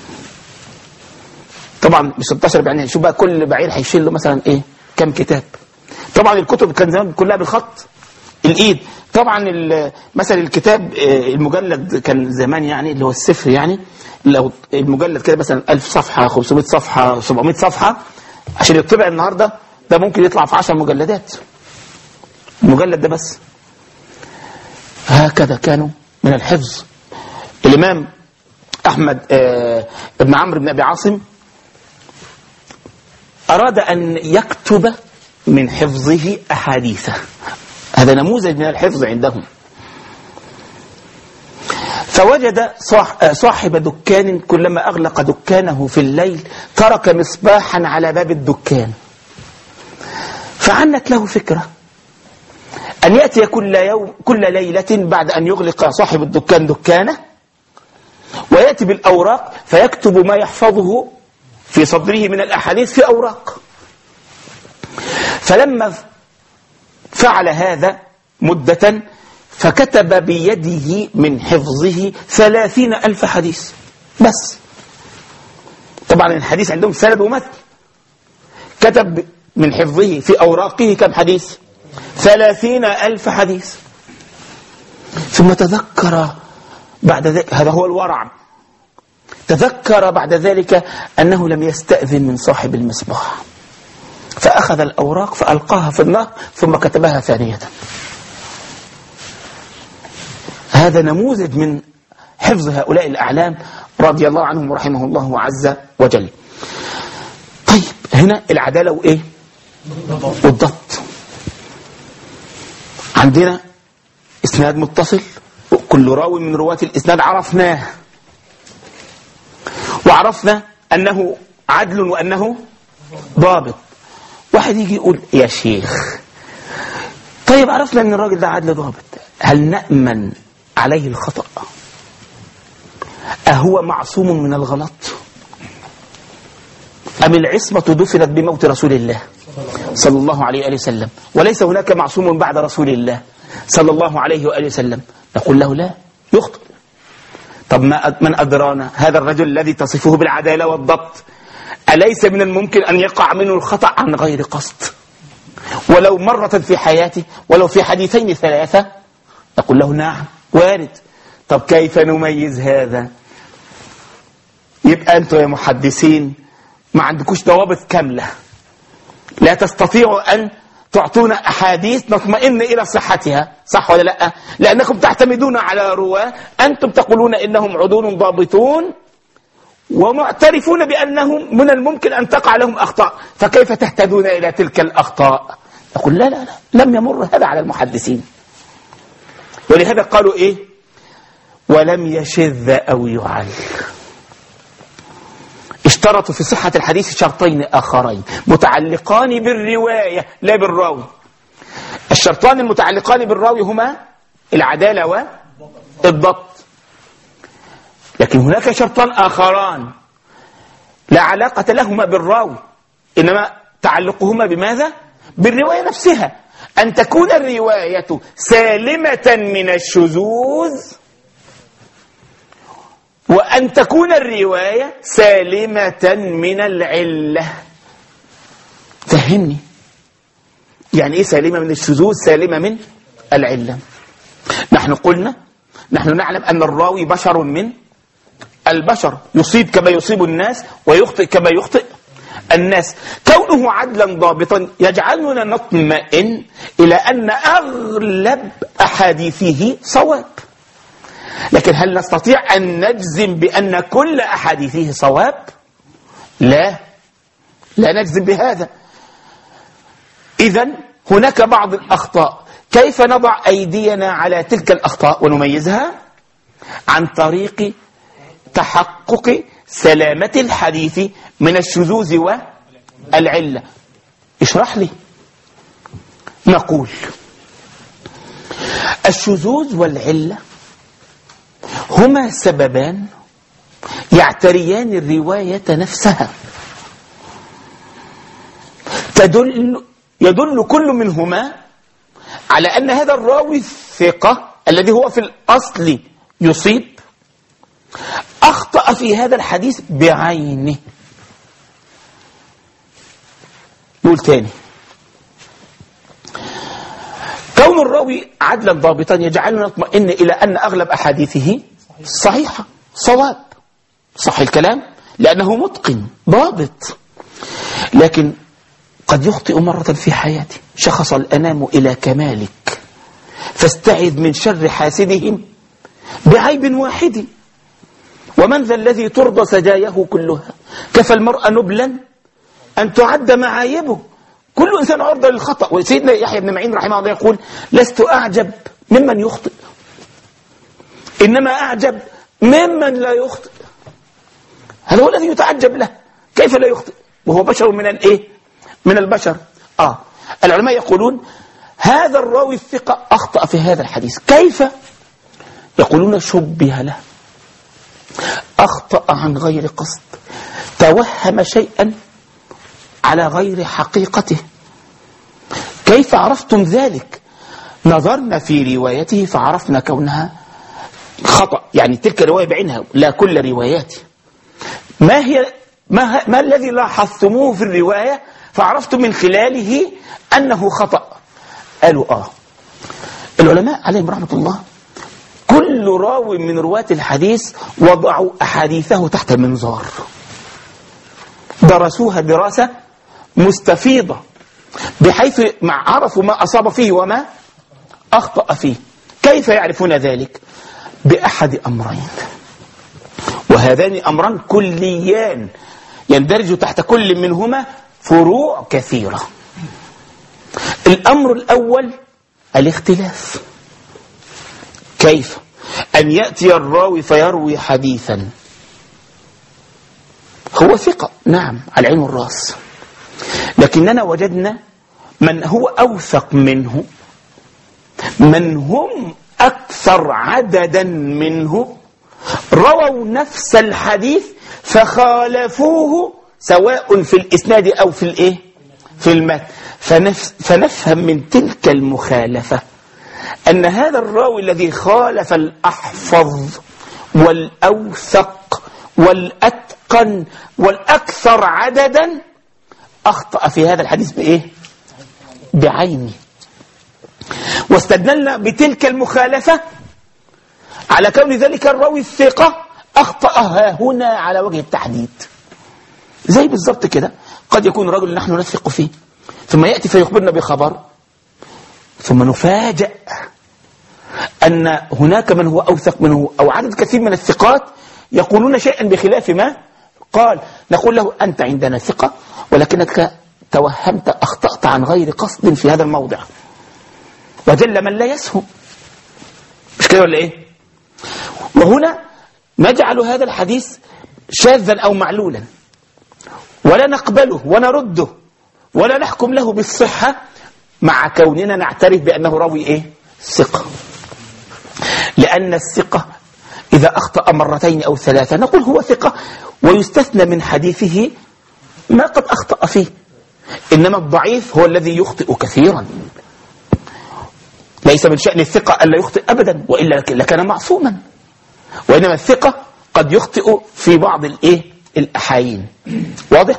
طبعا ب ستة عشر بعير، شو بقى كل بعير هيشيل له مثلا ايه؟ كم كتاب؟ طبعا الكتب كان زمان كلها بالخط الايد. طبعا مثلا الكتاب المجلد كان زمان يعني اللي هو السفر، يعني لو المجلد كده مثلا ألف صفحة خمسمائة صفحة سبعمائة صفحة عشان يطبع النهارده ده ممكن يطلع في عشر مجلدات المجلد ده بس. هكذا كانوا من الحفظ. الإمام أحمد آه ابن عمرو بن أبي عاصم أراد أن يكتب من حفظه أحاديثه، هذا نموذج من الحفظ عندهم. فوجد صاحب دكان كلما أغلق دكانه في الليل ترك مصباحا على باب الدكان، فعنت له فكرة أن يأتي كل يوم كل ليلة بعد أن يغلق صاحب الدكان دكانه ويأتي بالأوراق فيكتب ما يحفظه في صدره من الأحاديث في أوراق. فلما فعل هذا مدة فكتب بيده من حفظه ثلاثين ألف حديث بس. طبعا الحديث عندهم سند ومتن. كتب من حفظه في أوراقه كم حديث؟ ثلاثين ألف حديث. ثم تذكر بعد ذلك، هذا هو الورع، تذكر بعد ذلك أنه لم يستأذن من صاحب المصباح، فأخذ الأوراق فألقاها في النهر ثم كتبها ثانية. هذا نموذج من حفظ هؤلاء الأعلام رضي الله عنهم ورحمه الله عز وجل. طيب هنا العدالة وإيه؟ والضبط. عندنا إسناد متصل، كل راوي من رواة الإسناد عرفناه، وعرفنا أنه عدل وأنه ضابط. واحد يجي يقول يا شيخ طيب عرفنا أن الراجل ده عدل ضابط، هل نأمن عليه الخطأ؟ أهو معصوم من الغلط؟ أم العصمة دفنت بموت رسول الله صلى الله عليه وآله وسلم وليس هناك معصوم بعد رسول الله صلى الله عليه وآله وسلم؟ نقول له لا، يخطئ. طب ما من أدرانا هذا الرجل الذي تصفه بالعدالة والضبط أليس من الممكن أن يقع منه الخطأ عن غير قصد ولو مرة في حياته ولو في حديثين ثلاثة؟ نقول له نعم وارد. طب كيف نميز هذا؟ يبقى أنتم يا محدثين ما عندكوش ضوابط كاملة، لا تستطيعوا أن تعطونا أحاديث نطمئن إلى صحتها، صح ولا لا؟ لأنكم تعتمدون على رواة أنتم تقولون إنهم عدول ضابطون ومعترفون بأنهم من الممكن أن تقع لهم أخطاء، فكيف تهتدون إلى تلك الأخطاء؟ نقول لا لا لا، لم يمر هذا على المحدثين. ولهذا قالوا إيه؟ ولم يشذ أو يعل. اشترطوا في صحة الحديث شرطين آخرين متعلقان بالرواية لا بالراوي. الشرطان المتعلقان بالراوي هما العدالة والضبط، لكن هناك شرطان آخران لا علاقة لهما بالراوي، إنما تعلقهما بماذا؟ بالرواية نفسها، أن تكون الرواية سالمة من الشذوذ وأن تكون الرواية سالمة من العلة. فهمني يعني إيه سالمة من الشذوذ سالمة من العلة؟ نحن قلنا نحن نعلم أن الراوي بشر من البشر، يصيب كما يصيب الناس ويخطئ كما يخطئ الناس. كونه عدلا ضابطا يجعلنا نطمئن إلى أن أغلب أحاديثه صواب، لكن هل نستطيع أن نجزم بأن كل أحاديثه صواب؟ لا لا نجزم بهذا. إذن هناك بعض الأخطاء، كيف نضع أيدينا على تلك الأخطاء ونميزها؟ عن طريق تحقق سلامة الحديث من الشذوذ والعلة. اشرح لي. نقول الشذوذ والعلة هما سببان يعتريان الرواية نفسها، تدل يدل كل منهما على أن هذا الراوي الثقة الذي هو في الأصل يصيب أخطأ في هذا الحديث بعينه. نقول تاني، كون الراوي عدلا ضابطا يجعلنا نطمئن إلى أن أغلب أحاديثه صحيحة صواب، صح الكلام، لأنه متقن ضابط. لكن قد يخطئ مرة في حياته. شخص الأنام إلى كمالك فاستعذ من شر حاسدهم بعيب واحد. ومن ذا الذي ترضى سجاياه كلها؟ كفى المرء نبلا أن تعد معايبه. كل إنسان عرضة للخطأ. وسيدنا يحيى بن معين رحمه الله يقول لست أعجب ممن يخطئ. إنما أعجب ممن لا يخطئ. هذا هو الذي يتعجب له، كيف لا يخطئ وهو بشر من الإيه؟ من البشر. آه العلماء يقولون هذا الراوي الثقة أخطأ في هذا الحديث. كيف؟ يقولون شبه له، أخطأ عن غير قصد، توهم شيئا على غير حقيقته. كيف عرفتم ذلك؟ نظرنا في روايته فعرفنا كونها خطأ، يعني تلك الرواية بعينها لا كل رواياته. ما هي ما, ما الذي لاحظتموه في الرواية فعرفتم من خلاله أنه خطأ؟ قالوا آه العلماء عليهم رحمة الله كل راوي من رواة الحديث وضعوا أحاديثه تحت المنظار، درسوها دراسة مستفيضة بحيث مع عرفوا ما أصاب فيه وما أخطأ فيه. كيف يعرفون ذلك؟ بأحد أمرين، وهذان أمران كليان يندرج تحت كل منهما فروع كثيرة. الأمر الأول الاختلاف. كيف؟ أن يأتي الراوي فيروي حديثا هو ثقة نعم على العين والرأس، لكننا وجدنا من هو أوثق منه، من هم أكثر عددا منه، رووا نفس الحديث فخالفوه سواء في الإسناد أو في الإيه؟ في المتن. فنف فنفهم من تلك المخالفة أن هذا الراوي الذي خالف الأحفظ والأوثق والأتقن والأكثر عددا أخطأ في هذا الحديث بإيه؟ بعينه. واستدللنا بتلك المخالفة على كون ذلك الراوي الثقة أخطأها هنا على وجه التحديد. زي بالضبط كده قد يكون رجل نحن نثق فيه ثم يأتي فيخبرنا بخبر ثم نفاجأ أن هناك من هو أوثق منه أو عدد كثير من الثقات يقولون شيئا بخلاف ما قال. نقول له أنت عندنا ثقة ولكنك توهمت، أخطأت عن غير قصد في هذا الموضع، وجل من لا يسهم. مش كده ولا إيه؟ وهنا نجعل هذا الحديث شاذا أو معلولا ولا نقبله ونرده ولا نحكم له بالصحة مع كوننا نعترف بأنه راوي إيه؟ ثقة. لأن الثقة إذا أخطأ مرتين أو ثلاثة نقول هو ثقة ويستثنى من حديثه ما قد أخطأ فيه. إنما الضعيف هو الذي يخطئ كثيرا. ليس من شأن الثقة ألا يخطئ أبدا وإلا لكان معصوما، وإنما الثقة قد يخطئ في بعض الإيه؟ الأحايين. واضح؟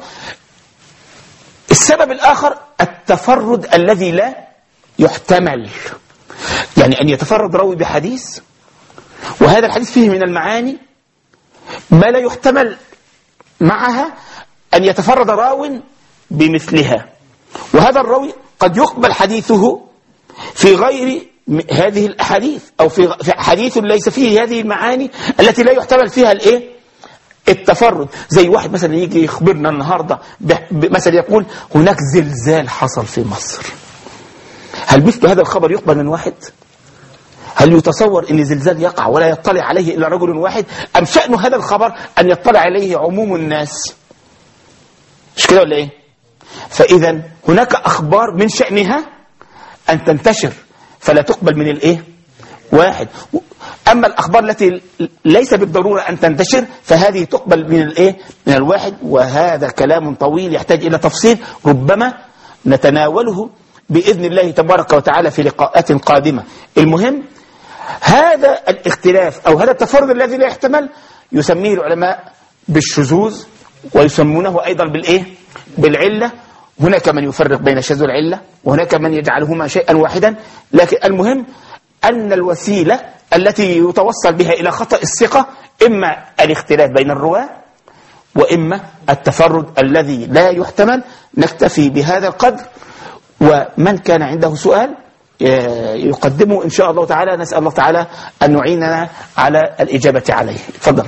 السبب الآخر التفرد الذي لا يحتمل، يعني أن يتفرد راوي بحديث وهذا الحديث فيه من المعاني ما لا يحتمل معها أن يتفرد راو بمثلها، وهذا الراوي قد يقبل حديثه في غير هذه الأحاديث أو في حديث ليس فيه هذه المعاني التي لا يحتمل فيها الإيه؟ التفرد. زي واحد مثلا يجي يخبرنا النهاردة مثلا يقول هناك زلزال حصل في مصر. هل مثل هذا الخبر يقبل من واحد؟ هل يتصور أن زلزال يقع ولا يطلع عليه إلا رجل واحد؟ أم شأن هذا الخبر أن يطلع عليه عموم الناس؟ مش كده ولا إيه؟ فإذا هناك أخبار من شأنها أن تنتشر فلا تقبل من الإيه؟ واحد. أما الأخبار التي ليس بالضرورة أن تنتشر فهذه تقبل من الإيه؟ من الواحد. وهذا كلام طويل يحتاج إلى تفصيل ربما نتناوله بإذن الله تبارك وتعالى في لقاءات قادمة. المهم هذا الاختلاف أو هذا التفرد الذي لا يحتمل يسميه العلماء بالشذوذ ويسمونه أيضا بالإيه؟ بالعلة. هناك من يفرق بين الشذوذ والعلة وهناك من يجعلهما شيئا واحدا، لكن المهم أن الوسيلة التي يتوصل بها إلى خطأ الثقة إما الاختلاف بين الرواة وإما التفرد الذي لا يحتمل. نكتفي بهذا القدر، ومن كان عنده سؤال يقدمه إن شاء الله تعالى. نسأل الله تعالى أن نعيننا على الإجابة عليه. تفضل.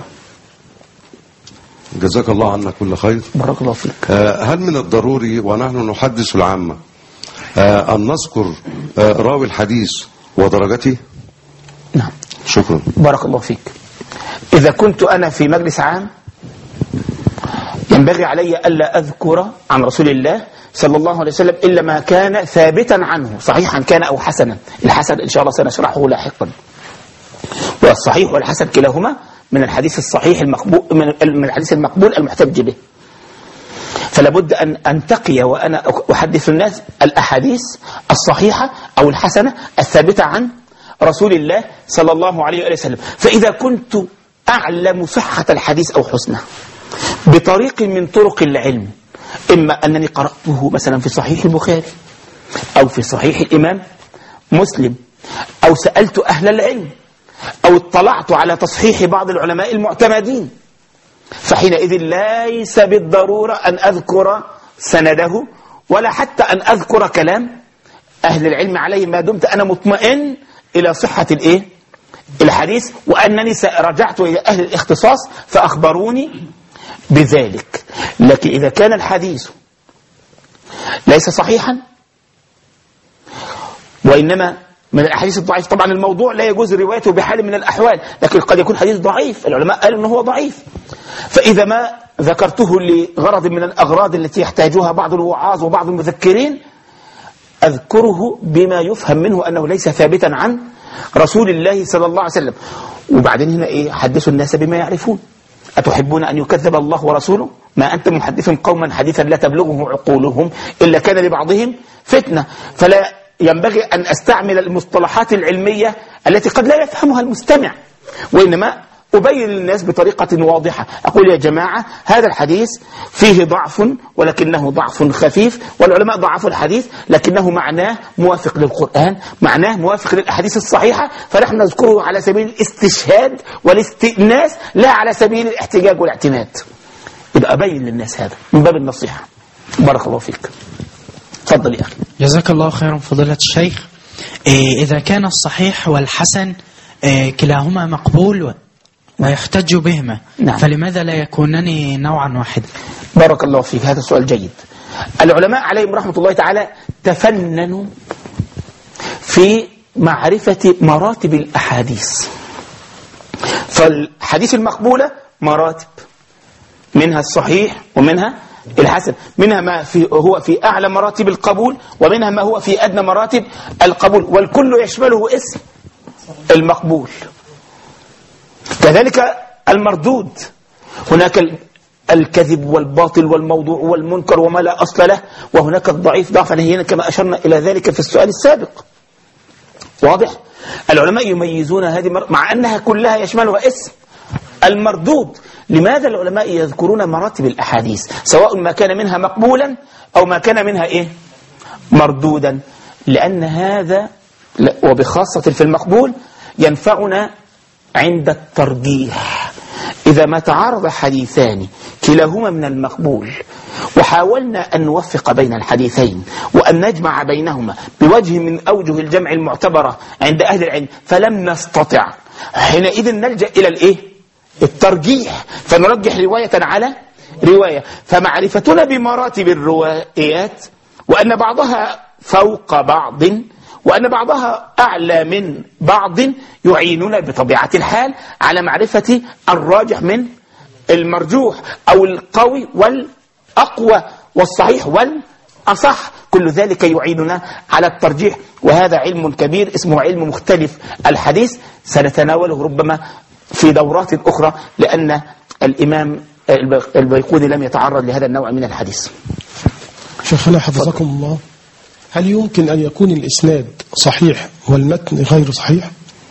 جزاك الله عنا كل خير. بارك الله فيك. هل من الضروري ونحن نحدث العامة أن نذكر راوي الحديث ودرجته؟ نعم. شكرا. بارك الله فيك. إذا كنت أنا في مجلس عام ينبغي علي ألا أذكر عن رسول الله صلى الله عليه وسلم إلا ما كان ثابتا عنه، صحيحا كان أو حسنا. الحسن إن شاء الله سنشرحه لاحقا. والصحيح والحسن كلاهما من الحديث الصحيح المقبول، من الحديث المقبول المحتج به. فلا بد أن أنتقي وأنا أحدث الناس الأحاديث الصحيحة أو الحسنة الثابتة عن رسول الله صلى الله عليه وسلم. فإذا كنت أعلم صحة الحديث أو حسنه بطريق من طرق العلم، إما أنني قرأته مثلا في صحيح البخاري أو في صحيح الإمام مسلم، أو سألت أهل العلم، أو اطلعت على تصحيح بعض العلماء المعتمدين، فحينئذ ليس بالضرورة أن أذكر سنده ولا حتى أن أذكر كلام أهل العلم عليه، ما دمت أنا مطمئن إلى صحة الإيه؟ الحديث، وأنني رجعت إلى أهل الاختصاص فأخبروني بذلك. لكن إذا كان الحديث ليس صحيحا وإنما من الأحاديث الضعيف، طبعا الموضوع لا يجوز روايته بحال من الأحوال، لكن قد يكون حديث ضعيف العلماء قالوا أنه هو ضعيف، فإذا ما ذكرته لغرض من الأغراض التي يحتاجها بعض الوعاظ وبعض المذكرين أذكره بما يفهم منه أنه ليس ثابتا عن رسول الله صلى الله عليه وسلم. وبعدين هنا إيه؟ حدثوا الناس بما يعرفون. أتحبون أن يكذب الله ورسوله؟ ما أنت محدث قوما حديثا لا تبلغه عقولهم إلا كان لبعضهم فتنة. فلا ينبغي أن أستعمل المصطلحات العلمية التي قد لا يفهمها المستمع، وإنما أبين للناس بطريقة واضحة. أقول يا جماعة هذا الحديث فيه ضعف ولكنه ضعف خفيف، والعلماء ضعفوا الحديث لكنه معناه موافق للقرآن، معناه موافق للأحاديث الصحيحة، فنحن نذكره على سبيل الاستشهاد والاستئناس لا على سبيل الاحتجاج والاعتماد. يبقى أبين للناس هذا من باب النصيحة. بارك الله فيك. تفضل يا أخي. جزاك الله خيرا فضيلة الشيخ. إذا كان الصحيح والحسن كلاهما مقبول ويحتج بهما، نعم، فلماذا لا يكونان نوعا واحدا؟ بارك الله فيك، هذا سؤال جيد. العلماء عليهم رحمة الله تعالى تفننوا في معرفة مراتب الأحاديث. فالحديث المقبولة مراتب، منها الصحيح ومنها الحسن، منها ما في هو في أعلى مراتب القبول ومنها ما هو في أدنى مراتب القبول، والكل يشمله اسم المقبول. كذلك المردود، هناك الكذب والباطل والموضوع والمنكر وما لا أصل له، وهناك الضعيف ضعفا هينا كما أشرنا إلى ذلك في السؤال السابق. واضح؟ العلماء يميزون هذه مع أنها كلها يشملها اسم المردود. لماذا العلماء يذكرون مراتب الأحاديث سواء ما كان منها مقبولا أو ما كان منها إيه؟ مردودا؟ لأن هذا وبخاصة في المقبول ينفعنا عند الترجيح. إذا ما تعارض حديثان كلاهما من المقبول وحاولنا أن نوفق بين الحديثين وأن نجمع بينهما بوجه من أوجه الجمع المعتبرة عند أهل العلم فلم نستطع، حينئذ نلجأ إلى الإيه؟ الترجيح، فنرجح رواية على رواية. فمعرفتنا بمراتب الروايات وأن بعضها فوق بعض وأن بعضها أعلى من بعض يعيننا بطبيعة الحال على معرفة الراجح من المرجوح، أو القوي والأقوى والصحيح والأصح. كل ذلك يعيننا على الترجيح، وهذا علم كبير اسمه علم مختلف الحديث، سنتناوله ربما في دورات أخرى، لأن الإمام البيقوني لم يتعرض لهذا النوع من الحديث. شيخنا حفظكم الله، هل يمكن أن يكون الإسناد صحيح والمتن غير صحيح؟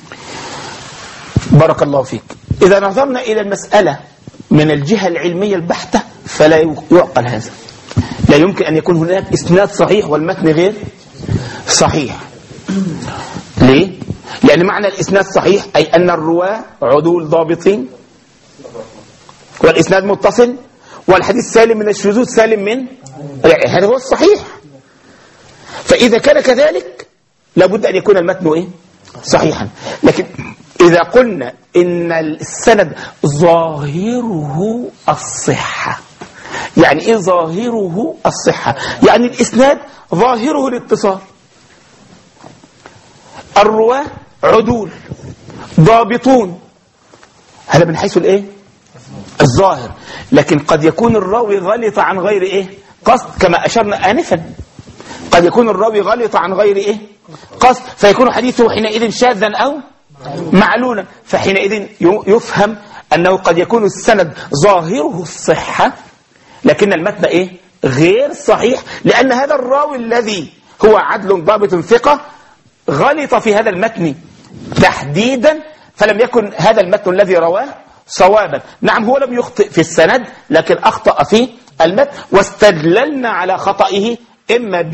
بارك الله فيك. إذا نظرنا إلى المسألة من الجهة العلمية البحتة فلا يعقل هذا. لا يمكن أن يكون هناك إسناد صحيح والمتن غير صحيح. ليه؟ لأن معنى الإسناد صحيح أي أن الرواة عدول ضابطين، والإسناد متصل، والحديث سالم من الشذوذ سالم من، هذا هو الصحيح. فإذا كان كذلك لابد أن يكون المتن إيه؟ صحيحا. لكن إذا قلنا إن السند ظاهره الصحة، يعني إيه ظاهره الصحة؟ يعني الإسناد ظاهره الاتصال، الرواة عدول، ضابطون، هذا من حيث الايه الظاهر. لكن قد يكون الراوي غلط عن غير ايه قصد، كما اشرنا انفا، قد يكون الراوي غلط عن غير ايه قصد، فيكون حديثه حينئذ شاذا او معلولا، فحينئذ يفهم انه قد يكون السند ظاهره الصحة لكن المتن ايه غير صحيح، لان هذا الراوي الذي هو عدل ضابط ثقة غلط في هذا المتن تحديدا، فلم يكن هذا المتن الذي رواه صوابا. نعم هو لم يخطئ في السند لكن أخطأ في المتن، واستدللنا على خطئه إما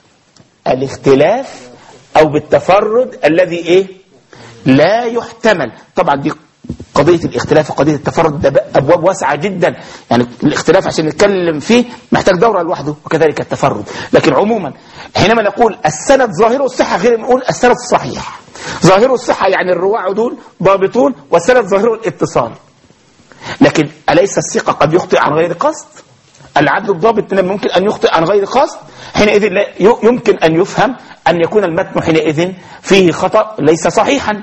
بالاختلاف أو بالتفرد الذي إيه لا يحتمل. طبعا دي قضية الاختلاف وقضية التفرد ده أبواب واسعة جدا، يعني الاختلاف عشان نتكلم فيه محتاج دورة لوحده، وكذلك التفرد. لكن عموما حينما نقول السند ظاهره الصحة غير نقول السند الصحيح. ظاهره الصحة يعني الرواة عدول ضابطون، والسند ظاهره الاتصال. لكن أليس الثقة قد يخطئ عن غير قصد؟ العدل الضابط ممكن أن يخطئ عن غير قصد، حينئذ لا يمكن أن يفهم أن يكون المتن حينئذ فيه خطأ ليس صحيحا.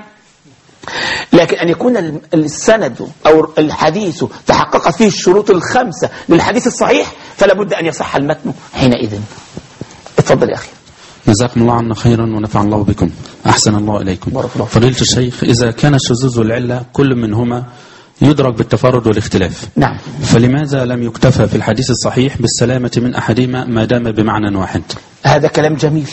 لكن أن يكون السند أو الحديث تحققت فيه الشروط الخمسة للحديث الصحيح فلا بد أن يصح المتن حينئذ. اتفضل يا أخي. جزاكم الله عنا خيرا ونفع الله بكم. أحسن الله إليكم. فضيلة الشيخ، إذا كان الشذوذ والعلة كل منهما يدرك بالتفرد والاختلاف، نعم، فلماذا لم يكتفى في الحديث الصحيح بالسلامة من أحدهما ما دام بمعنى واحد؟ هذا كلام جميل.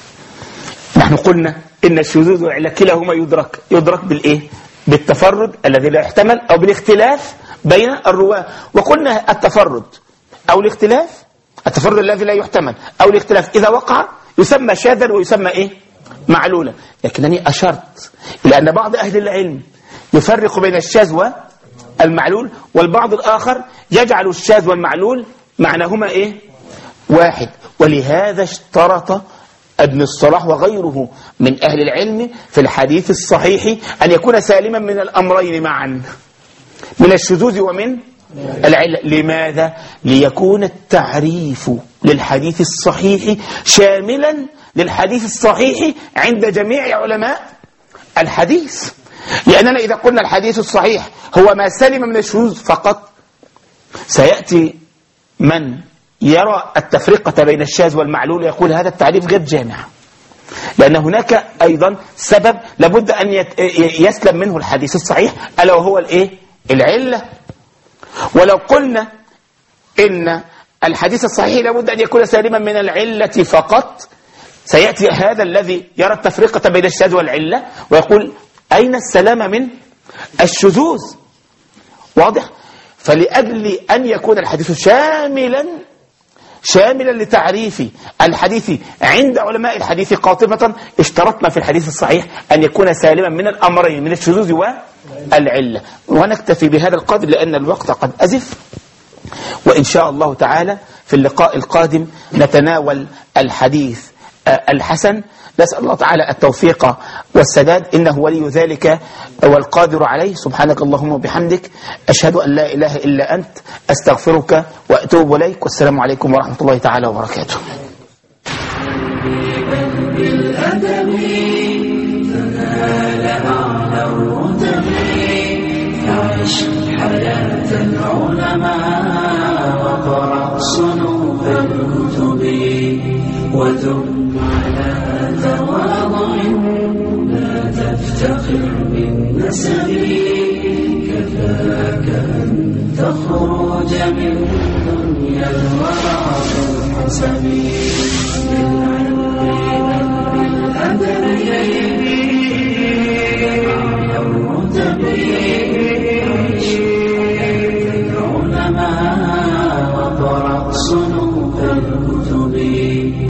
نحن قلنا إن الشذوذ والعلة كلاهما يدرك يدرك بالإيه؟ بالتفرد الذي لا يحتمل أو بالاختلاف بين الرواة. وقلنا التفرد أو الاختلاف، التفرد الذي لا يحتمل أو الاختلاف إذا وقع يسمى شاذا ويسمى إيه؟ معلولا. لكنني أشرت إلى أن بعض أهل العلم يفرق بين الشاذ والمعلول، والبعض الآخر يجعل الشاذ والمعلول معناهما إيه؟ واحد. ولهذا اشترط ابن الصلاح وغيره من أهل العلم في الحديث الصحيح أن يكون سالما من الأمرين معا، من الشذوذ ومن العلة. لماذا؟ ليكون التعريف للحديث الصحيح شاملا للحديث الصحيح عند جميع علماء الحديث. لأننا إذا قلنا الحديث الصحيح هو ما سلم من الشذوذ فقط، سيأتي من يرى التفرقة بين الشاذ والمعلول يقول هذا التعريف غير جامع، لأن هناك أيضا سبب لابد أن يسلم منه الحديث الصحيح ألا وهو الإيه؟ العلة. ولو قلنا إن الحديث الصحيح لابد أن يكون سالما من العلة فقط، سيأتي هذا الذي يرى التفرقة بين الشاذ والعلة ويقول أين السلامة من الشذوذ؟ واضح؟ فلأجل أن يكون الحديث شاملا شاملا لتعريف الحديث عند علماء الحديث قاطبة، اشترطنا في الحديث الصحيح أن يكون سالما من الأمرين، من الشذوذ والعلة. ونكتفي بهذا القدر لأن الوقت قد أزف، وإن شاء الله تعالى في اللقاء القادم نتناول الحديث الحسن. نسأل الله تعالى التوفيق والسداد، إنه ولي ذلك والقادر عليه. سبحانك اللهم وبحمدك، أشهد أن لا إله إلا أنت، أستغفرك وأتوب إليك، والسلام عليكم ورحمة الله تعالى وبركاته. بالأدب تنال أعلى الرتب، فعش حياة العلماء وقرأ صنوف الكتب، وتب على تواضع لا تفتخر بالنسب، كفاك أن تخرج من دنيا الورع بالحسب. بالأدب أعلى الرتب، عيش العلماء